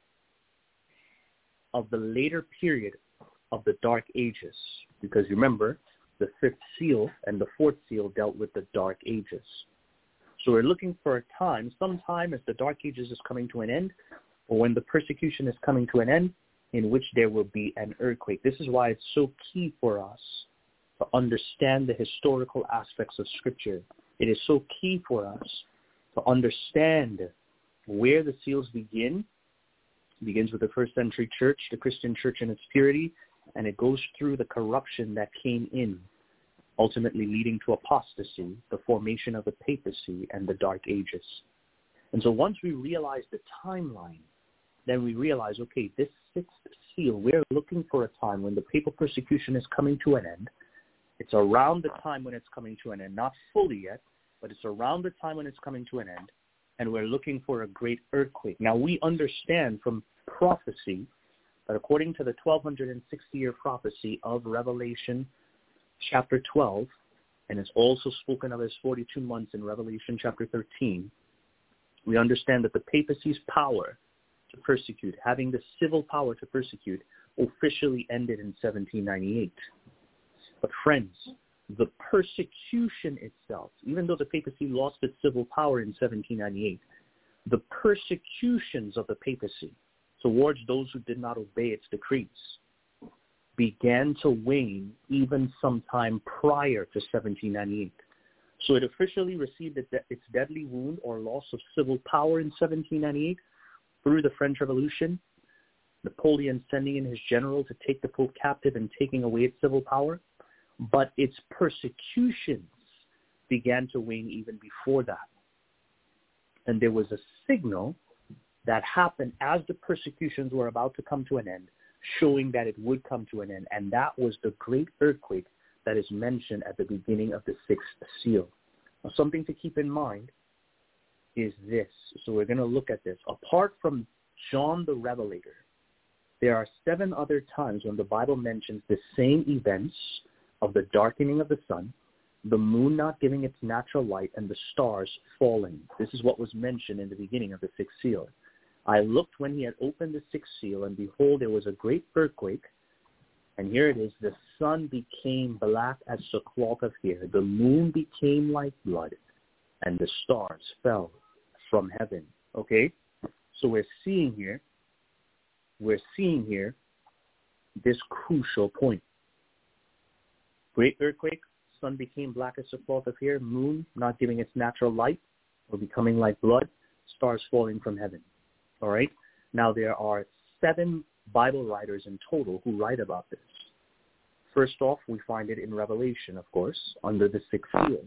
Speaker 14: of the later period of the dark ages. Because remember, the fifth seal and the fourth seal dealt with the dark ages. So we're looking for a time, sometime as the dark ages is coming to an end, or when the persecution is coming to an end, in which there will be an earthquake. This is why it's so key for us to understand the historical aspects of Scripture. It is so key for us to understand where the seals begin. It begins with the first century church, the Christian church in its purity, and it goes through the corruption that came in, ultimately leading to apostasy, the formation of the papacy, and the dark ages. And so once we realize the timeline, then we realize, okay, this sixth seal, we're looking for a time when the papal persecution is coming to an end. It's around the time when it's coming to an end, not fully yet, but it's around the time when it's coming to an end, and we're looking for a great earthquake. Now, we understand from prophecy that according to the twelve sixty-year prophecy of Revelation chapter twelve, and it's also spoken of as forty-two months in Revelation chapter thirteen, we understand that the papacy's power to persecute, having the civil power to persecute, officially ended in seventeen ninety-eight. But friends, the persecution itself, even though the papacy lost its civil power in seventeen ninety-eight, the persecutions of the papacy towards those who did not obey its decrees began to wane even sometime prior to seventeen ninety-eight. So it officially received its deadly wound or loss of civil power in seventeen ninety-eight through the French Revolution, Napoleon sending in his general to take the Pope captive and taking away its civil power. But its persecutions began to wane even before that. And there was a signal that happened as the persecutions were about to come to an end, showing that it would come to an end. And that was the great earthquake that is mentioned at the beginning of the sixth seal. Now, something to keep in mind is this. So we're going to look at this. Apart from John the Revelator, there are seven other times when the Bible mentions the same events of the darkening of the sun, the moon not giving its natural light, and the stars falling. This is what was mentioned in the beginning of the sixth seal. I looked when he had opened the sixth seal, and behold, there was a great earthquake. And here it is, the sun became black as sackcloth of hair, the moon became like blood, and the stars fell from heaven. Okay? So we're seeing here, we're seeing here this crucial point. Great earthquake, sun became black as sackcloth of hair, moon not giving its natural light or becoming like blood, stars falling from heaven. All right? Now there are seven Bible writers in total who write about this. First off, we find it in Revelation, of course, under the sixth seal.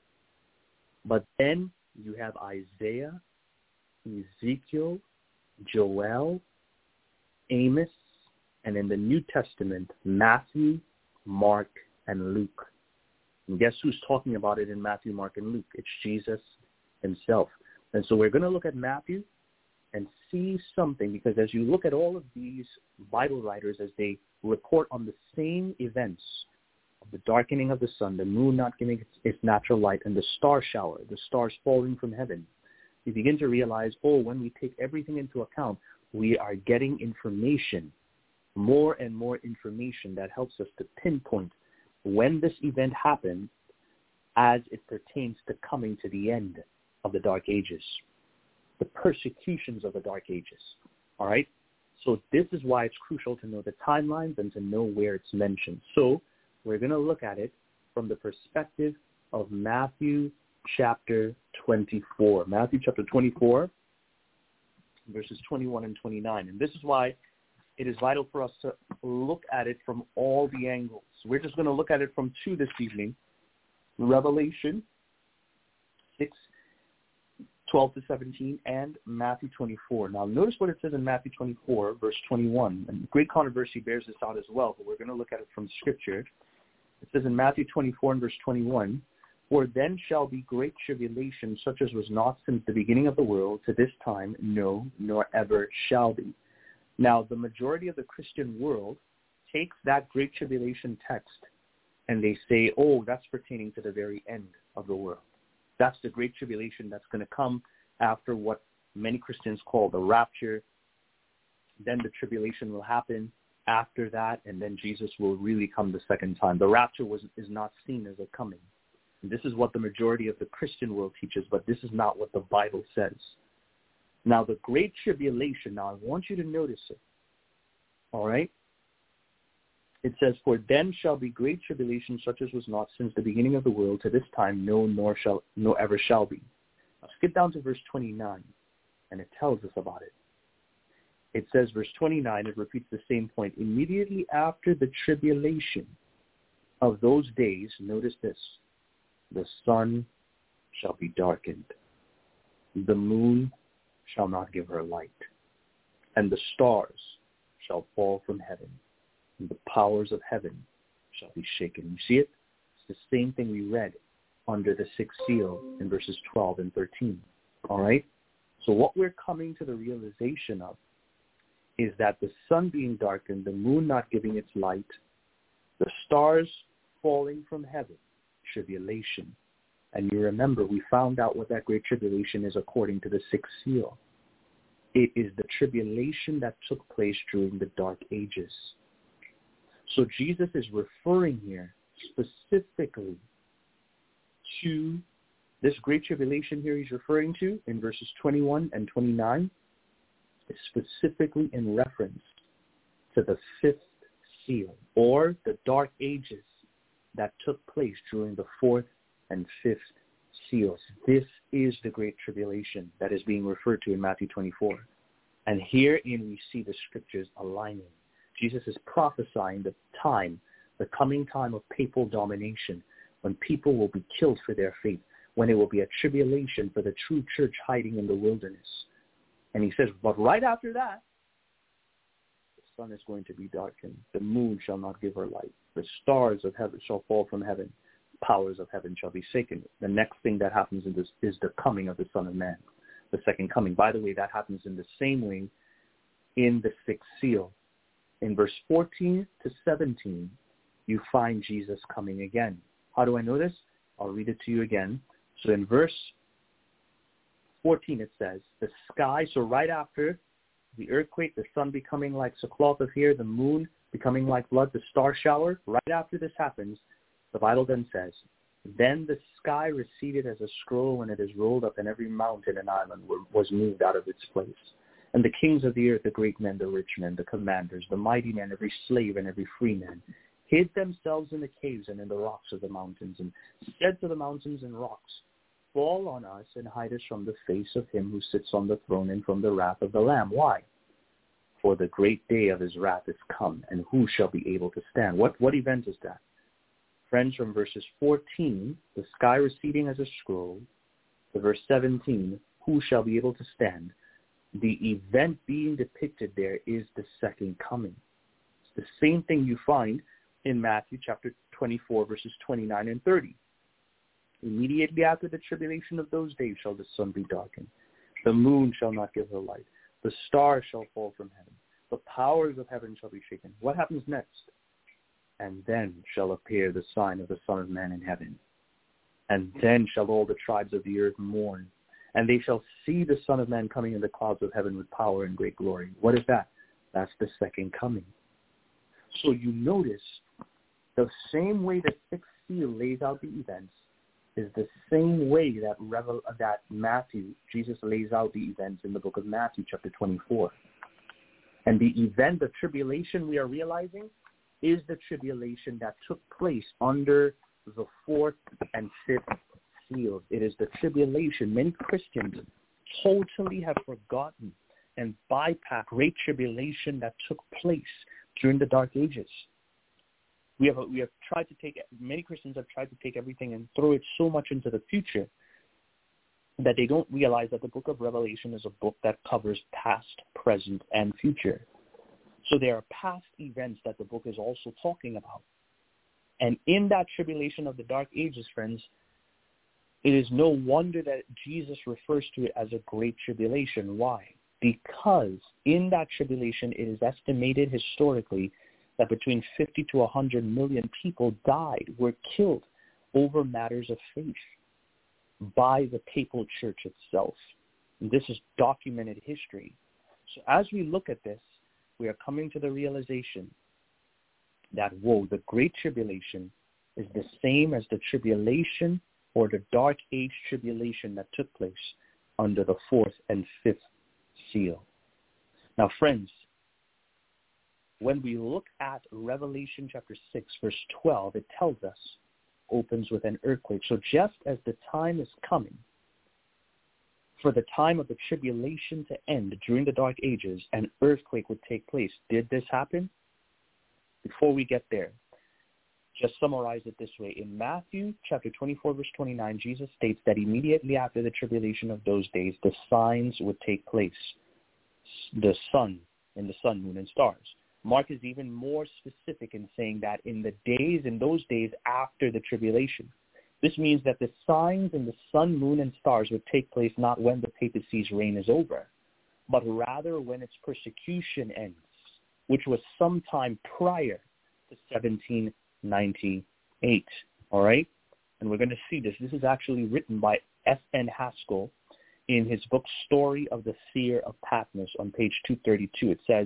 Speaker 14: But then you have Isaiah, Ezekiel, Joel, Amos, and in the New Testament, Matthew, Mark, and Luke. And guess who's talking about it in Matthew, Mark, and Luke? It's Jesus himself. And so we're going to look at Matthew and see something, because as you look at all of these Bible writers as they report on the same events of the darkening of the sun, the moon not giving its, its natural light, and the star shower, the stars falling from heaven, you begin to realize, oh, when we take everything into account, we are getting information, more and more information that helps us to pinpoint when this event happened as it pertains to coming to the end of the Dark Ages, the persecutions of the Dark Ages. All right? So this is why it's crucial to know the timelines and to know where it's mentioned. So we're going to look at it from the perspective of Matthew chapter twenty-four. Matthew chapter twenty-four, verses twenty-one and twenty-nine. And this is why it is vital for us to look at it from all the angles. We're just going to look at it from two this evening. Revelation six, twelve to seventeen, and Matthew twenty-four. Now, notice what it says in Matthew twenty-four, verse twenty-one. And great controversy bears this out as well, but we're going to look at it from Scripture. It says in Matthew twenty-four and verse twenty-one, "For then shall be great tribulation, such as was not since the beginning of the world to this time, no, nor ever shall be." Now, the majority of the Christian world takes that great tribulation text and they say, oh, that's pertaining to the very end of the world. That's the great tribulation that's going to come after what many Christians call the rapture. Then the tribulation will happen after that, and then Jesus will really come the second time. The rapture was, is not seen as a coming. And this is what the majority of the Christian world teaches, but this is not what the Bible says. Now, the great tribulation, now I want you to notice it, all right? It says, "For then shall be great tribulation, such as was not since the beginning of the world to this time, no, nor shall, nor ever shall be." Now, skip down to verse twenty-nine, and it tells us about it. It says, verse twenty-nine, it repeats the same point. "Immediately after the tribulation of those days," notice this, "the sun shall be darkened, the moon shall not give her light, and the stars shall fall from heaven, and the powers of heaven shall be shaken." You see it? It's the same thing we read under the sixth seal in verses twelve and thirteen. All right? So what we're coming to the realization of is that the sun being darkened, the moon not giving its light, the stars falling from heaven, tribulation. And you remember, we found out what that great tribulation is according to the sixth seal. It is the tribulation that took place during the dark ages. So Jesus is referring here specifically to this great tribulation here he's referring to in verses twenty-one and twenty-nine, is specifically in reference to the fifth seal, or the dark ages that took place during the fourth and fifth seals. This is the great tribulation that is being referred to in Matthew twenty-four. And herein we see the scriptures aligning. Jesus is prophesying the time, the coming time of papal domination, when people will be killed for their faith, when it will be a tribulation for the true church hiding in the wilderness. And he says, but right after that, the sun is going to be darkened. The moon shall not give her light. The stars of heaven shall fall from heaven. Powers of heaven shall be shaken. The next thing that happens in this is the coming of the Son of Man, the second coming. By the way, that happens in the same way in the sixth seal. In verse fourteen to seventeen, you find Jesus coming again. How do I know this? I'll read it to you again. So in verse fourteen, it says, the sky, so right after the earthquake, the sun becoming like sackcloth of hair, the moon becoming like blood, the star shower, right after this happens, the Bible then says, then the sky receded as a scroll when it is rolled up, and every mountain and island was moved out of its place. And the kings of the earth, the great men, the rich men, the commanders, the mighty men, every slave and every free man, hid themselves in the caves and in the rocks of the mountains, and said to the mountains and rocks, fall on us and hide us from the face of him who sits on the throne and from the wrath of the Lamb. Why? For the great day of his wrath is come, and who shall be able to stand? What, what event is that? Friends, from verses fourteen, the sky receding as a scroll, to verse seventeen, who shall be able to stand? The event being depicted there is the second coming. It's the same thing you find in Matthew chapter twenty-four, verses twenty-nine and thirty. Immediately after the tribulation of those days shall the sun be darkened. The moon shall not give her light. The stars shall fall from heaven. The powers of heaven shall be shaken. What happens next? And then shall appear the sign of the Son of Man in heaven. And then shall all the tribes of the earth mourn. And they shall see the Son of Man coming in the clouds of heaven with power and great glory. What is that? That's the second coming. So you notice the same way the sixth seal lays out the events is the same way that Revel, that Matthew, Jesus lays out the events in the book of Matthew, chapter twenty-four. And the event, the tribulation we are realizing, is the tribulation that took place under the fourth and fifth seals. It is the tribulation. Many Christians totally have forgotten and bypass great tribulation that took place during the Dark Ages. We have, we have tried to take, many Christians have tried to take everything and throw it so much into the future that they don't realize that the book of Revelation is a book that covers past, present, and future. So there are past events that the book is also talking about. And in that tribulation of the Dark Ages, friends, it is no wonder that Jesus refers to it as a great tribulation. Why? Because in that tribulation, it is estimated historically that between fifty to one hundred million people died, were killed over matters of faith by the papal church itself. And this is documented history. So as we look at this, we are coming to the realization that, whoa, the Great Tribulation is the same as the tribulation or the Dark Age tribulation that took place under the fourth and fifth seal. Now, friends, when we look at Revelation chapter six, verse twelve, it tells us, opens with an earthquake. So just as the time is coming for the time of the tribulation to end during the Dark Ages, an earthquake would take place. Did this happen? Before we get there, just summarize it this way. In Matthew chapter twenty-four, verse twenty-nine, Jesus states that immediately after the tribulation of those days, the signs would take place. The sun and the sun, moon, and stars. Mark is even more specific in saying that in the days, in those days after the tribulation. This means that the signs in the sun, moon, and stars would take place not when the papacy's reign is over, but rather when its persecution ends, which was sometime prior to seventeen ninety-eight. All right? And we're going to see this. This is actually written by F N Haskell in his book, Story of the Seer of Patmos, on page two thirty-two. It says,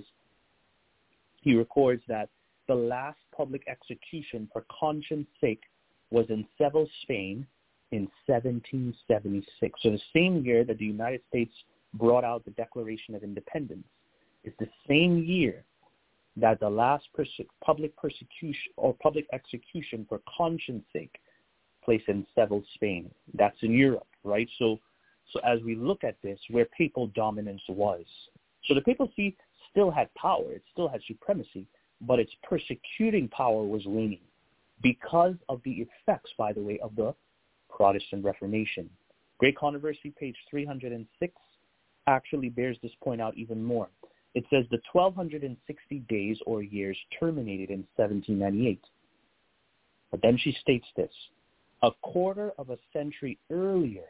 Speaker 14: he records that the last public execution for conscience sake was in Seville, Spain in seventeen seventy-six. So the same year that the United States brought out the Declaration of Independence is the same year that the last perse- public persecution or public execution for conscience sake placed in Seville, Spain. That's in Europe, right? So, so as we look at this, where papal dominance was. So the papacy still had power, it still had supremacy, but its persecuting power was waning because of the effects, by the way, of the Protestant Reformation. Great Controversy, page three hundred six, actually bears this point out even more. It says the twelve sixty days or years terminated in seventeen ninety-eight. But then she states this, a quarter of a century earlier,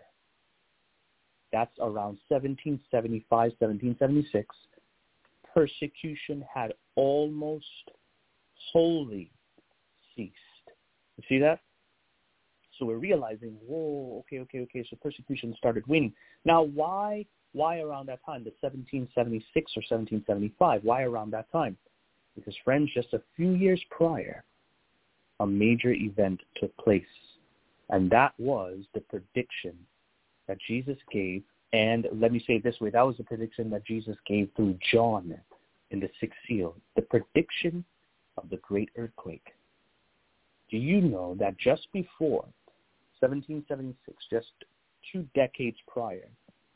Speaker 14: that's around seventeen seventy-five, seventeen seventy-six, persecution had almost wholly ceased. You see that? So we're realizing, whoa, okay, okay, okay, so persecution started waning. Now, why why around that time, the seventeen seventy-six or seventeen seventy-five? Why around that time? Because, friends, just a few years prior, a major event took place, and that was the prediction that Jesus gave. And let me say it this way, that was the prediction that Jesus gave through John in the sixth seal, the prediction of the great earthquake. Do you know that just before seventeen seventy-six, just two decades prior,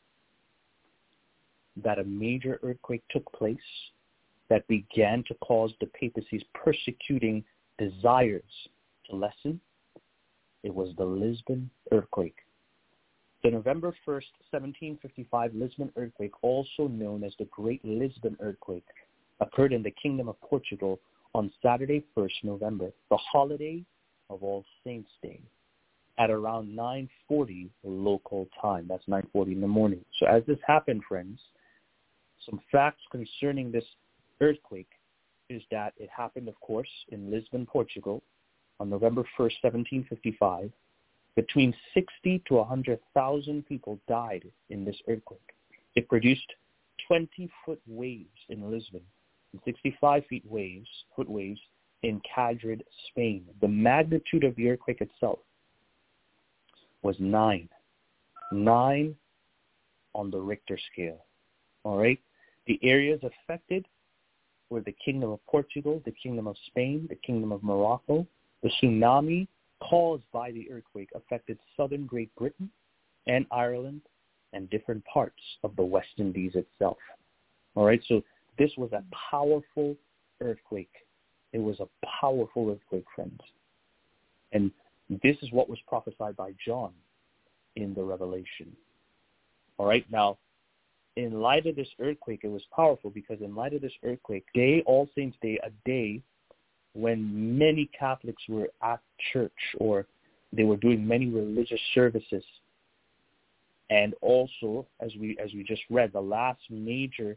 Speaker 14: that a major earthquake took place that began to cause the papacy's persecuting desires to lessen? It was the Lisbon earthquake. The November first, seventeen fifty-five Lisbon earthquake, also known as the Great Lisbon Earthquake, occurred in the Kingdom of Portugal on Saturday, first November, the holiday of All Saints' Day, at around nine forty local time. That's nine forty in the morning. So as this happened, friends, some facts concerning this earthquake is that it happened, of course, in Lisbon, Portugal, on November first, seventeen fifty-five. Between sixty to one hundred thousand people died in this earthquake. It produced twenty-foot waves in Lisbon and sixty-five feet waves, foot waves in Madrid, Spain. The magnitude of the earthquake itself was nine. Nine on the Richter scale. All right? The areas affected were the Kingdom of Portugal, the Kingdom of Spain, the Kingdom of Morocco. The tsunami caused by the earthquake affected southern Great Britain and Ireland and different parts of the West Indies itself. All right, so this was a powerful earthquake. It was a powerful earthquake, friends. And this is what was prophesied by John in the Revelation. All right, now, in light of this earthquake, it was powerful because in light of this earthquake, day, All Saints' Day, a day when many Catholics were at church or they were doing many religious services. And also, as we as we just read, the last major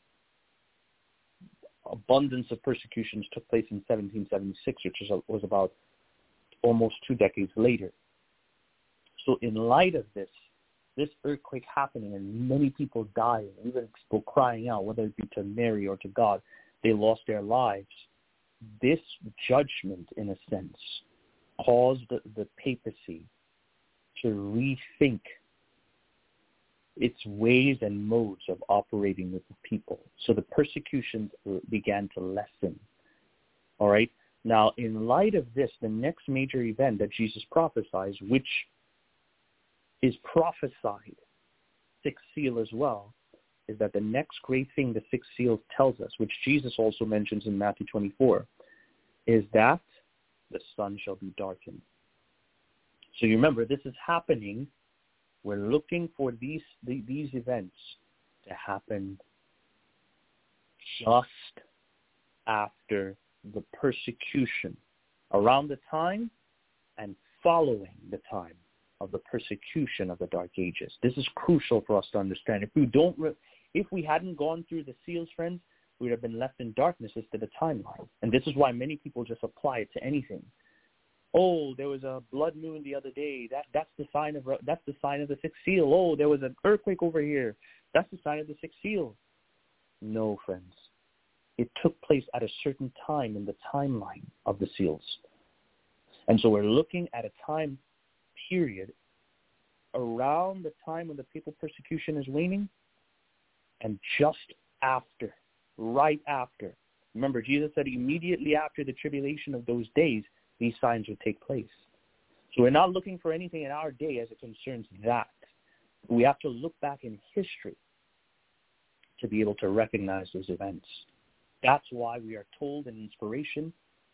Speaker 14: abundance of persecutions took place in seventeen seventy-six, which was, was about almost two decades later. So in light of this, this earthquake happening and many people dying, even people crying out, whether it be to Mary or to God, they lost their lives. This judgment, in a sense, caused the, the papacy to rethink its ways and modes of operating with the people. So the persecutions began to lessen. All right? Now, in light of this, the next major event that Jesus prophesies, which is prophesied, sixth seal as well, is that the next great thing the sixth seal tells us, which Jesus also mentions in Matthew twenty-four, is that the sun shall be darkened. So you remember, this is happening. We're looking for these these events to happen just after the persecution, around the time and following the time of the persecution of the Dark Ages. This is crucial for us to understand. If we don't, re- if we hadn't gone through the seals, friends, we would have been left in darkness as to the timeline. And this is why many people just apply it to anything. Oh, there was a blood moon the other day. That that's the sign of that's the sign of the sixth seal. Oh, there was an earthquake over here. That's the sign of the sixth seal. No, friends. It took place at a certain time in the timeline of the seals. And so we're looking at a time period around the time when the papal persecution is waning and just after, right after. Remember, Jesus said immediately after the tribulation of those days, these signs would take place. So we're not looking for anything in our day as it concerns that. We have to look back in history to be able to recognize those events. That's why we are told in inspiration,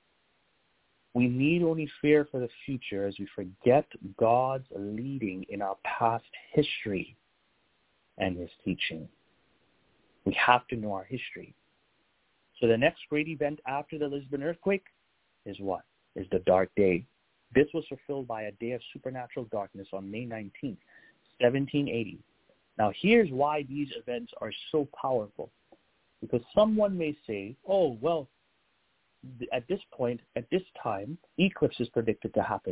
Speaker 14: we need only fear for the future as we forget God's leading in our past history and his teaching. We have to know our history. So the next great event after the Lisbon earthquake is what? Is the dark day. This was fulfilled by a day of supernatural darkness on May nineteenth, seventeen eighty. Now here's why these events are so powerful. Because someone may say, oh, well, at this point, at this time, eclipse is predicted to happen.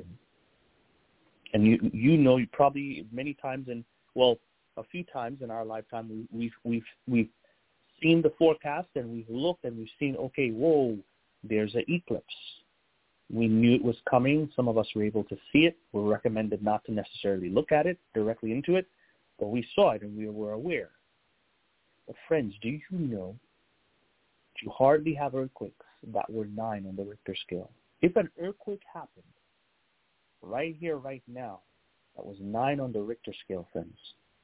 Speaker 14: And you you know, you probably many times in, well, a few times in our lifetime, we, we've, we've, we've seen the forecast and we've looked and we've seen, okay, whoa, there's an eclipse. We knew it was coming. Some of us were able to see it. We were recommended not to necessarily look at it, directly into it, but we saw it and we were aware. But friends, do you know that you hardly have earthquakes that were nine on the Richter scale? If an earthquake happened right here, right now, that was nine on the Richter scale, friends,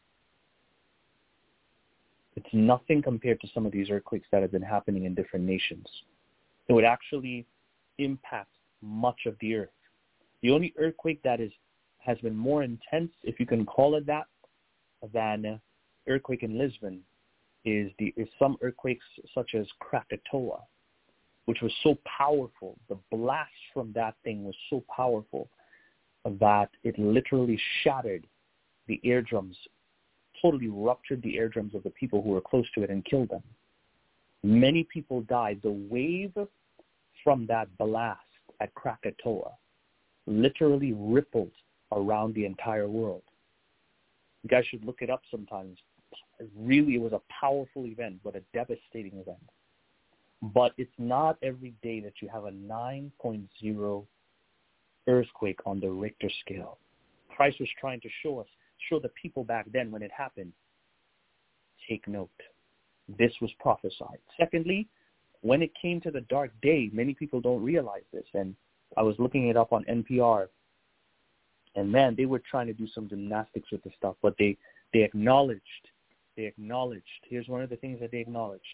Speaker 14: it's nothing compared to some of these earthquakes that have been happening in different nations. It would actually impact much of the earth. The only earthquake that is has been more intense, if you can call it that, than earthquake in Lisbon is the is some earthquakes such as Krakatoa, which was so powerful. The blast from that thing was so powerful that it literally shattered the eardrums, totally ruptured the eardrums of the people who were close to it and killed them. Many people died. The wave from that blast at Krakatoa literally rippled around the entire world. You guys should look it up sometimes. Really, it was a powerful event, but a devastating event. But it's not every day that you have a nine point oh earthquake on the Richter scale. Christ was trying to show us, show the people back then when it happened, take note. This was prophesied. Secondly, when it came to the dark day, many people don't realize this. And I was looking it up on N P R. And man, they were trying to do some gymnastics with this stuff, but they, they acknowledged they acknowledged, here's one of the things that they acknowledged,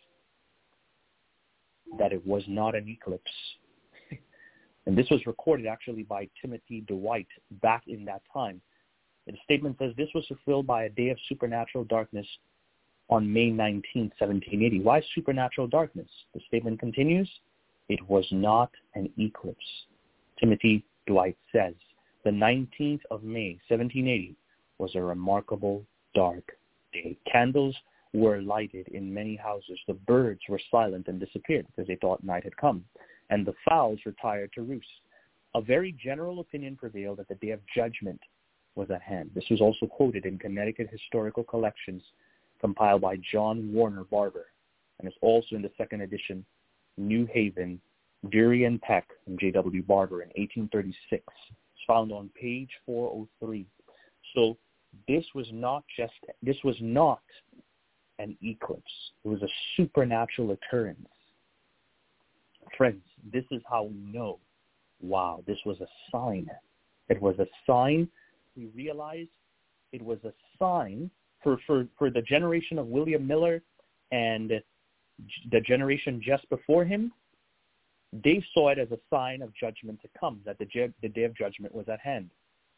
Speaker 14: that it was not an eclipse. And this was recorded actually by Timothy Dwight back in that time. And the statement says this was fulfilled by a day of supernatural darkness on May nineteenth, seventeen eighty. Why supernatural darkness? The statement continues, it was not an eclipse. Timothy Dwight says, the nineteenth of May, seventeen eighty, was a remarkable dark day. Candles were lighted in many houses. The birds were silent and disappeared because they thought night had come, and the fowls retired to roost. A very general opinion prevailed that the day of judgment was at hand. This was also quoted in Connecticut Historical Collections compiled by John Warner Barber, and is also in the second edition, New Haven, Deary and Peck, and J W Barber in eighteen thirty-six. It's found on page four oh three. So this was not just, this was not an eclipse. It was a supernatural occurrence. Friends, this is how we know, wow, this was a sign. It was a sign. We realized it was a sign for, for, for the generation of William Miller and the generation just before him. They saw it as a sign of judgment to come, that the, the day of judgment was at hand.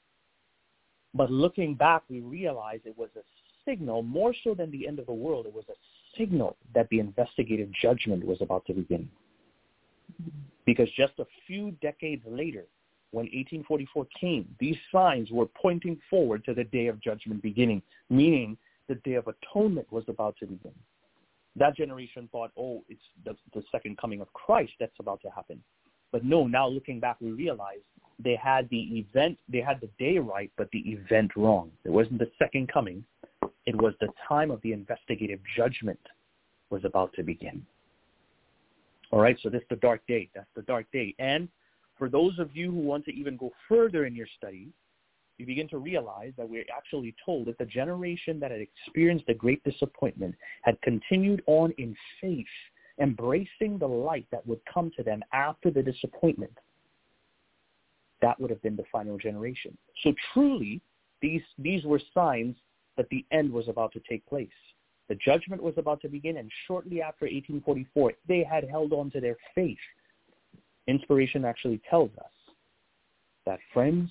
Speaker 14: But looking back, we realize it was a signal, more so than the end of the world, it was a signal that the investigative judgment was about to begin. Because just a few decades later, when eighteen forty-four came, these signs were pointing forward to the day of judgment beginning, meaning the day of atonement was about to begin. That generation thought, oh, it's the, the second coming of Christ that's about to happen. But no, now looking back, we realize they had the event, they had the day right, but the event wrong. It wasn't the second coming. It was the time of the investigative judgment was about to begin. All right, so this is the dark day. That's the dark day. And for those of you who want to even go further in your study, you begin to realize that we're actually told that the generation that had experienced the great disappointment had continued on in faith, embracing the light that would come to them after the disappointment. That would have been the final generation. So truly, these, these were signs that the end was about to take place. The judgment was about to begin, and shortly after eighteen forty-four, they had held on to their faith. Inspiration actually tells us that, friends,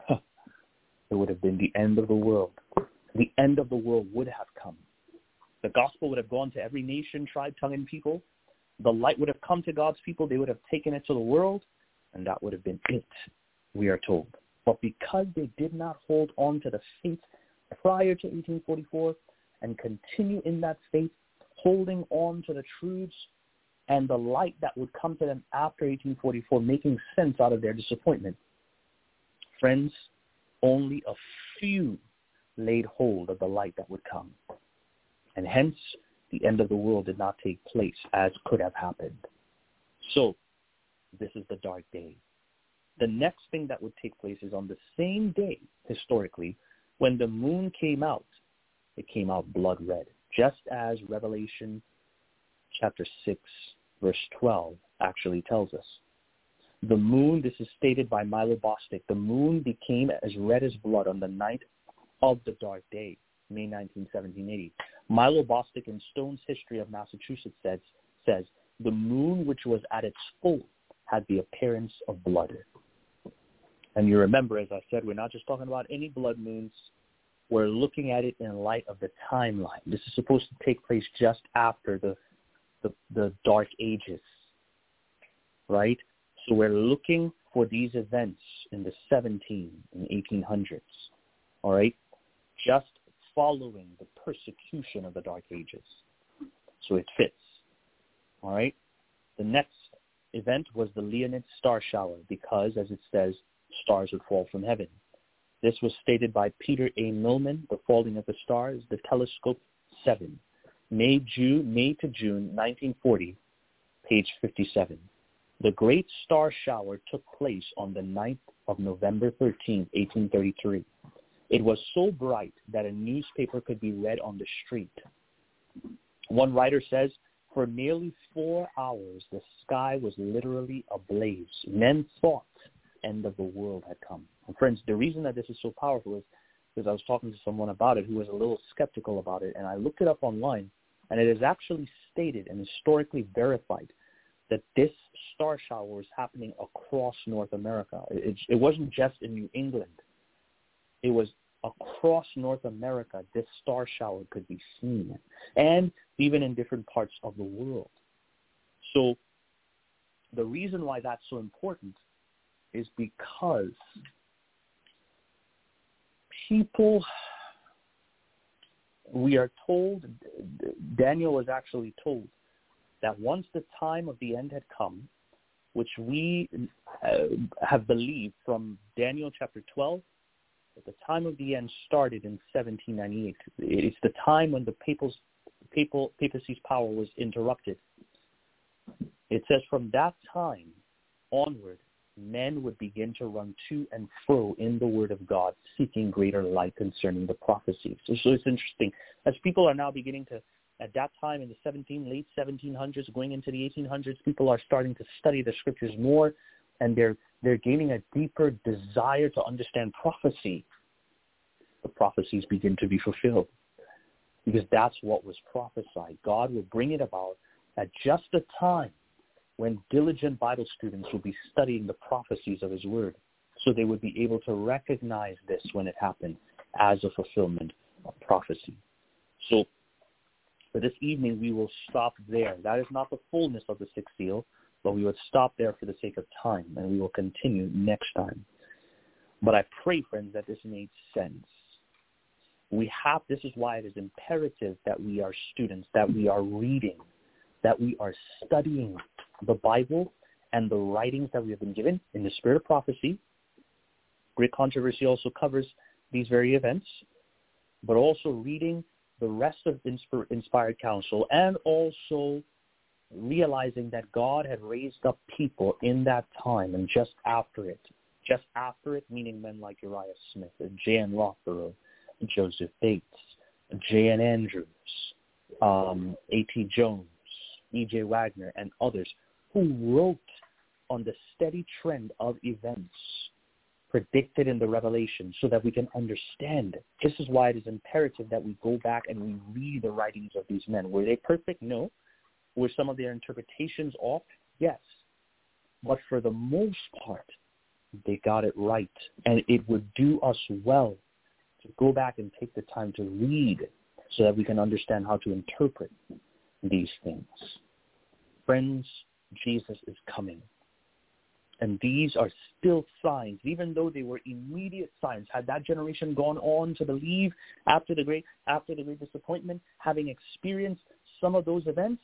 Speaker 14: it would have been the end of the world. The end of the world would have come. The gospel would have gone to every nation, tribe, tongue, and people. The light would have come to God's people. They would have taken it to the world, and that would have been it, we are told. But because they did not hold on to the faith prior to eighteen forty-four and continue in that faith, holding on to the truths and the light that would come to them after eighteen forty-four, making sense out of their disappointment, friends, only a few laid hold of the light that would come. And hence, the end of the world did not take place as could have happened. So, this is the dark day. The next thing that would take place is on the same day, historically, when the moon came out. It came out blood red, just as Revelation chapter six, verse twelve actually tells us. The moon, this is stated by Milo Bostic, the moon became as red as blood on the night of the dark day, May nineteenth, seventeen eighty. Milo Bostic in Stone's History of Massachusetts says, says, the moon, which was at its full, had the appearance of blood. And you remember, as I said, we're not just talking about any blood moons. We're looking at it in light of the timeline. This is supposed to take place just after the, the, the Dark Ages, right? So we're looking for these events in the seventeen and eighteen hundreds, all right? Just following the persecution of the Dark Ages. So it fits, all right? The next event was the Leonid star shower because, as it says, stars would fall from heaven. This was stated by Peter A. Millman, The Falling of the Stars, The Telescope seven, May, June, May to June, nineteen forty, page fifty-seven. The great star shower took place on the ninth of November thirteenth, eighteen thirty-three. It was so bright that a newspaper could be read on the street. One writer says, for nearly four hours, the sky was literally ablaze. Men thought the end of the world had come. And friends, the reason that this is so powerful is because I was talking to someone about it who was a little skeptical about it, and I looked it up online, and it is actually stated and historically verified that this star shower was happening across North America. It, it wasn't just in New England. It was across North America, this star shower could be seen, and even in different parts of the world. So the reason why that's so important is because people, we are told, Daniel was actually told that once the time of the end had come, which we uh, have believed from Daniel chapter twelve, that the time of the end started in seventeen ninety-eight. It's the time when the papal's, papal, papacy's power was interrupted. It says from that time onward, men would begin to run to and fro in the Word of God, seeking greater light concerning the prophecies. So, so it's interesting. As people are now beginning to, at that time in the seventeen, late seventeen hundreds, going into the eighteen hundreds, people are starting to study the Scriptures more, and they're they're gaining a deeper desire to understand prophecy. The prophecies begin to be fulfilled, because that's what was prophesied. God will bring it about at just the time when diligent Bible students will be studying the prophecies of his word, so they would be able to recognize this when it happened as a fulfillment of prophecy. So for this evening, we will stop there. That is not the fullness of the sixth seal, but we would stop there for the sake of time, and we will continue next time. But I pray, friends, that this made sense. We have, this is why it is imperative that we are students, that we are reading, that we are studying the Bible and the writings that we have been given in the spirit of prophecy. Great Controversy also covers these very events, but also reading the rest of Inspir- Inspired Counsel, and also realizing that God had raised up people in that time and just after it. Just after it, meaning men like Uriah Smith, J N Rothborough, Joseph Bates, J N Andrews, um, A T Jones, E J Wagner, and others who wrote on the steady trend of events predicted in the Revelation so that we can understand. This is why it is imperative that we go back and we read the writings of these men. Were they perfect? No. Were some of their interpretations off? Yes. But for the most part, they got it right. And it would do us well to go back and take the time to read so that we can understand how to interpret these things. Friends, Jesus is coming. And these are still signs, even though they were immediate signs. Had that generation gone on to believe after the great after the great disappointment, having experienced some of those events,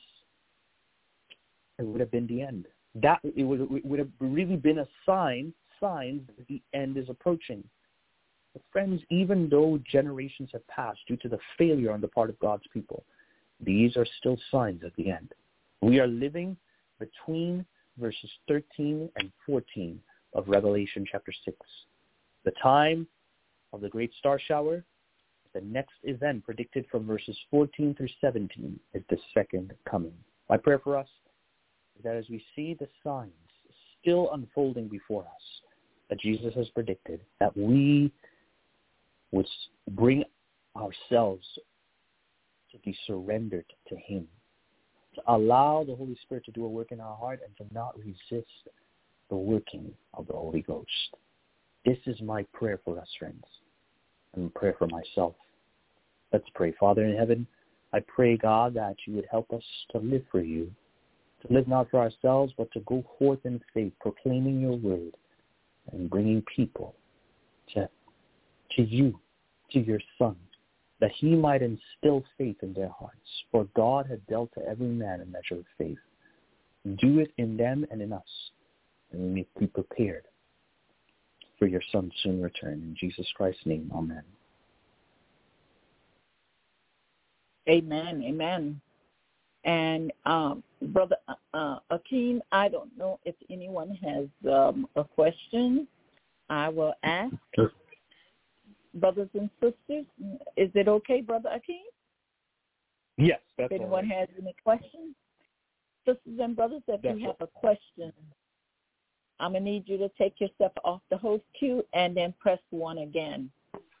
Speaker 14: it would have been the end. That it would, it would have really been a sign, sign that the end is approaching. But friends, even though generations have passed due to the failure on the part of God's people, these are still signs at the end. We are living between verses thirteen and fourteen of Revelation chapter six. The time of the great star shower, the next event predicted from verses fourteen through seventeen, is the second coming. My prayer for us is that as we see the signs still unfolding before us that Jesus has predicted, that we would bring ourselves to be surrendered to him, to allow the Holy Spirit to do a work in our heart and to not resist the working of the Holy Ghost. This is my prayer for us, friends, and prayer for myself. Let's pray. Father in heaven, I pray, God, that you would help us to live for you, to live not for ourselves, but to go forth in faith, proclaiming your word and bringing people to, to you, to your Son, that he might instill faith in their hearts. For God had dealt to every man a measure of faith. Do it in them and in us, and we may be prepared for your Son's soon return. In Jesus Christ's name, amen.
Speaker 4: Amen, amen. And um, Brother uh, Akeem, I don't know if anyone has um, a question. I will ask.
Speaker 14: Sure.
Speaker 4: Brothers and sisters, is it okay, Brother Akeem?
Speaker 14: Yes, that's
Speaker 4: If anyone
Speaker 14: all right.
Speaker 4: has any questions, sisters and brothers, if
Speaker 14: That's
Speaker 4: you have
Speaker 14: all.
Speaker 4: a question, I'm going to need you to take yourself off the host queue and then press one again.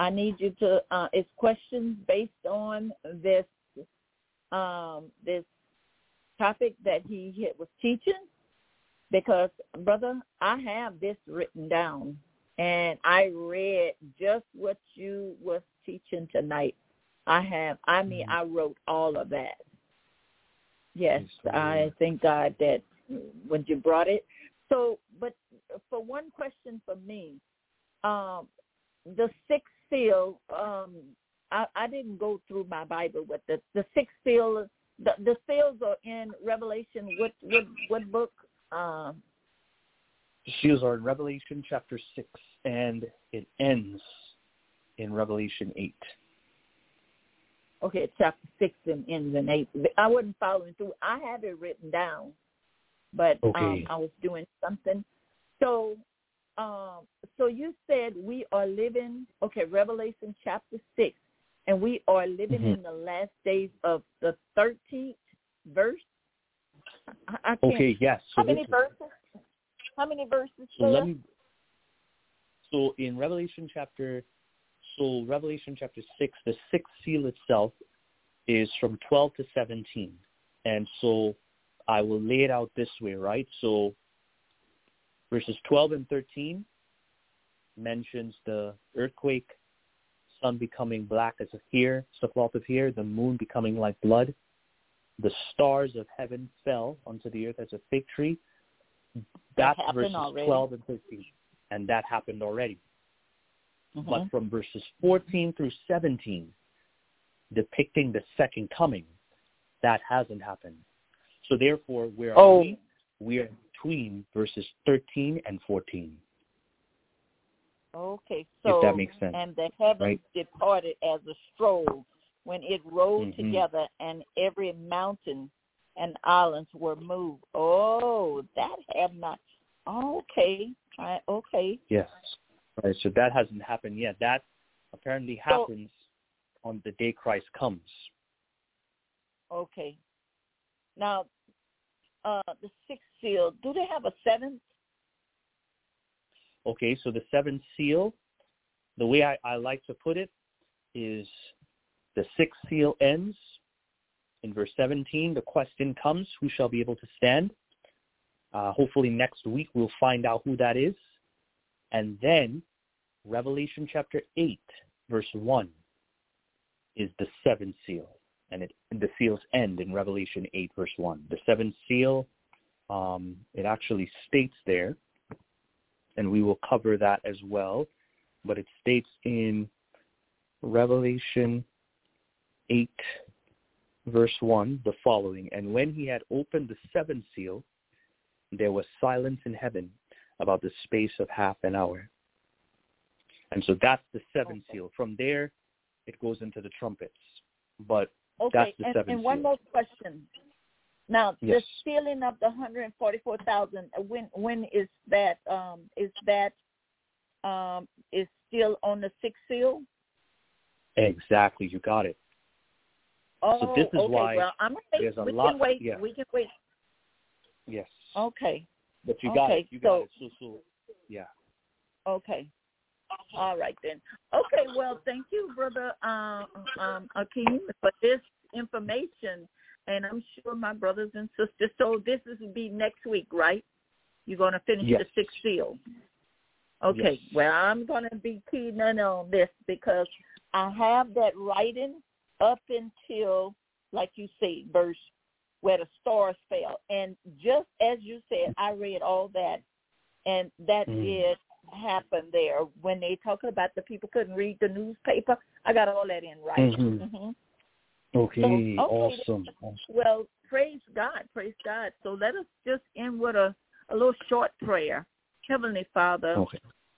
Speaker 4: I need you to, uh, it's questions based on this um, this topic that he was teaching, because, brother, I have this written down, and I read just what you was teaching tonight. I have, I mean, I wrote all of that. Yes, I thank God that when you brought it. So, but for one question for me, um, the sixth seal, um, I, I didn't go through my Bible with the the sixth seal. The, the seals are in Revelation. What what what book? Um,
Speaker 14: the seals are in Revelation chapter six, and it ends in Revelation eight.
Speaker 4: Okay, chapter six and ends in eight. I wasn't following through. I have it written down, but
Speaker 14: okay.
Speaker 4: um, I was doing something. So, um, so you said we are living. Okay, Revelation chapter six. And we are living mm-hmm. in the last days of the thirteenth verse. I, I can't.
Speaker 14: Okay, yes. So
Speaker 4: How many verses? How many verses?
Speaker 14: So let me. So in Revelation chapter, so Revelation chapter six, the sixth seal itself is from twelve to seventeen, and so I will lay it out this way, right? So verses twelve and thirteen mentions the earthquake, sun becoming black as a hair, sackcloth of hair, the moon becoming like blood. The stars of heaven fell onto the earth as a fig tree. That's
Speaker 4: that
Speaker 14: verses
Speaker 4: already.
Speaker 14: twelve and thirteen, and that happened already.
Speaker 4: Mm-hmm.
Speaker 14: But from verses fourteen through seventeen, depicting the second coming, that hasn't happened. So therefore, where are
Speaker 4: oh.
Speaker 14: we? We are between verses thirteen and fourteen.
Speaker 4: Okay, so
Speaker 14: if that makes sense.
Speaker 4: And the heavens
Speaker 14: right?
Speaker 4: departed as a scroll when it rolled
Speaker 14: mm-hmm.
Speaker 4: together, and every mountain and islands were moved. Oh, that have not. Okay, I, okay.
Speaker 14: Yes, right. So that hasn't happened yet. That apparently happens so, on the day Christ comes.
Speaker 4: Okay. Now, uh, the sixth seal. Do they have a seventh?
Speaker 14: Okay, so the seventh seal, the way I, I like to put it is the sixth seal ends in verse seventeen. The question comes, who shall be able to stand? Uh, hopefully next week we'll find out who that is. And then Revelation chapter eight, verse one is the seventh seal. And it, the seals end in Revelation eight, verse one. The seventh seal, um, it actually states there, and we will cover that as well. But it states in Revelation eight, verse one, the following: and when he had opened the seventh seal, there was silence in heaven about the space of half an hour. And so that's the seventh
Speaker 4: okay.
Speaker 14: seal. From there, it goes into the trumpets. But
Speaker 4: okay.
Speaker 14: that's the
Speaker 4: and,
Speaker 14: seventh
Speaker 4: and one
Speaker 14: seal.
Speaker 4: more question. Now,
Speaker 14: yes.
Speaker 4: the sealing of the one hundred forty-four thousand, when when is that? Um, is that um, is still on the sixth seal?
Speaker 14: Exactly, you got it.
Speaker 4: Oh,
Speaker 14: so this is
Speaker 4: okay.
Speaker 14: why
Speaker 4: well, I'm gonna
Speaker 14: there's a
Speaker 4: we
Speaker 14: lot.
Speaker 4: Can wait.
Speaker 14: Yeah.
Speaker 4: We can wait.
Speaker 14: Yes.
Speaker 4: Okay.
Speaker 14: But you got
Speaker 4: okay.
Speaker 14: it. You got
Speaker 4: so,
Speaker 14: it. So, so, yeah.
Speaker 4: Okay. All right then. Okay. Well, thank you, brother um, um, Akeem, for this information. And I'm sure my brothers and sisters, so this is will be next week, right? You're going to finish
Speaker 14: yes.
Speaker 4: the sixth seal. Okay.
Speaker 14: Yes.
Speaker 4: Well, I'm going to be keying in on this because I have that writing up until, like you say, verse where the stars fell. And just as you said, I read all that, and that mm. did happen there. When they talking about the people couldn't read the newspaper, I got all that in writing.
Speaker 14: Mm-hmm.
Speaker 4: Mm-hmm.
Speaker 14: Okay,
Speaker 4: so, okay,
Speaker 14: awesome.
Speaker 4: Well, praise God, praise God. So let us just end with a, a little short prayer. Heavenly Father,
Speaker 14: okay.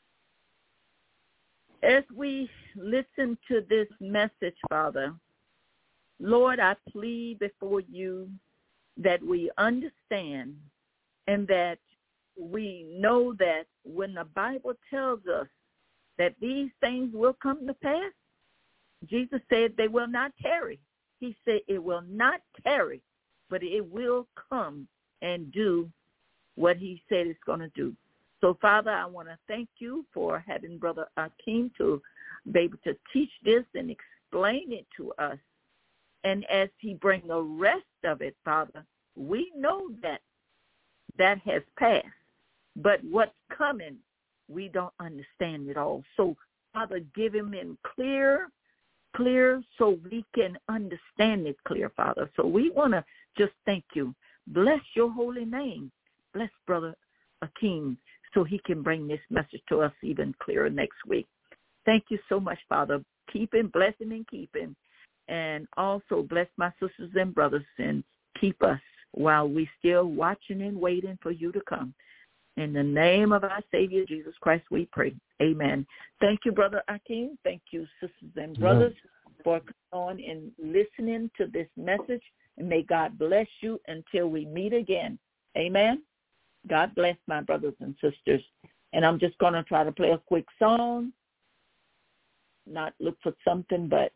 Speaker 4: as we listen to this message, Father, Lord, I plead before you that we understand and that we know that when the Bible tells us that these things will come to pass, Jesus said they will not tarry. He said it will not tarry, but it will come and do what he said it's going to do. So, Father, I want to thank you for having Brother Akeem to
Speaker 13: be able to teach this and explain it to us. And as he brings the rest of it, Father, we know that that has passed. But what's coming, we don't understand it all. So, Father, give him in clear, clear so we can understand it clear, Father. So we want to just thank you. Bless your holy name. Bless Brother Akeem so he can bring this message to us even clearer next week. Thank you so much, Father. Keep him, bless him, and keep him. And also bless my sisters and brothers and keep us while we still watching and waiting for you to come. In the name of our Savior, Jesus Christ, we pray. Amen. Thank you, Brother Akeem. Thank you, sisters and brothers, for coming on and listening to this message. And may God bless you until we meet again. Amen. God bless my brothers and sisters. And I'm just going to try to play a quick song, not look for something, but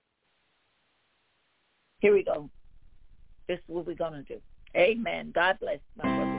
Speaker 13: here we go. This is what we're going to do. Amen. God bless my brothers.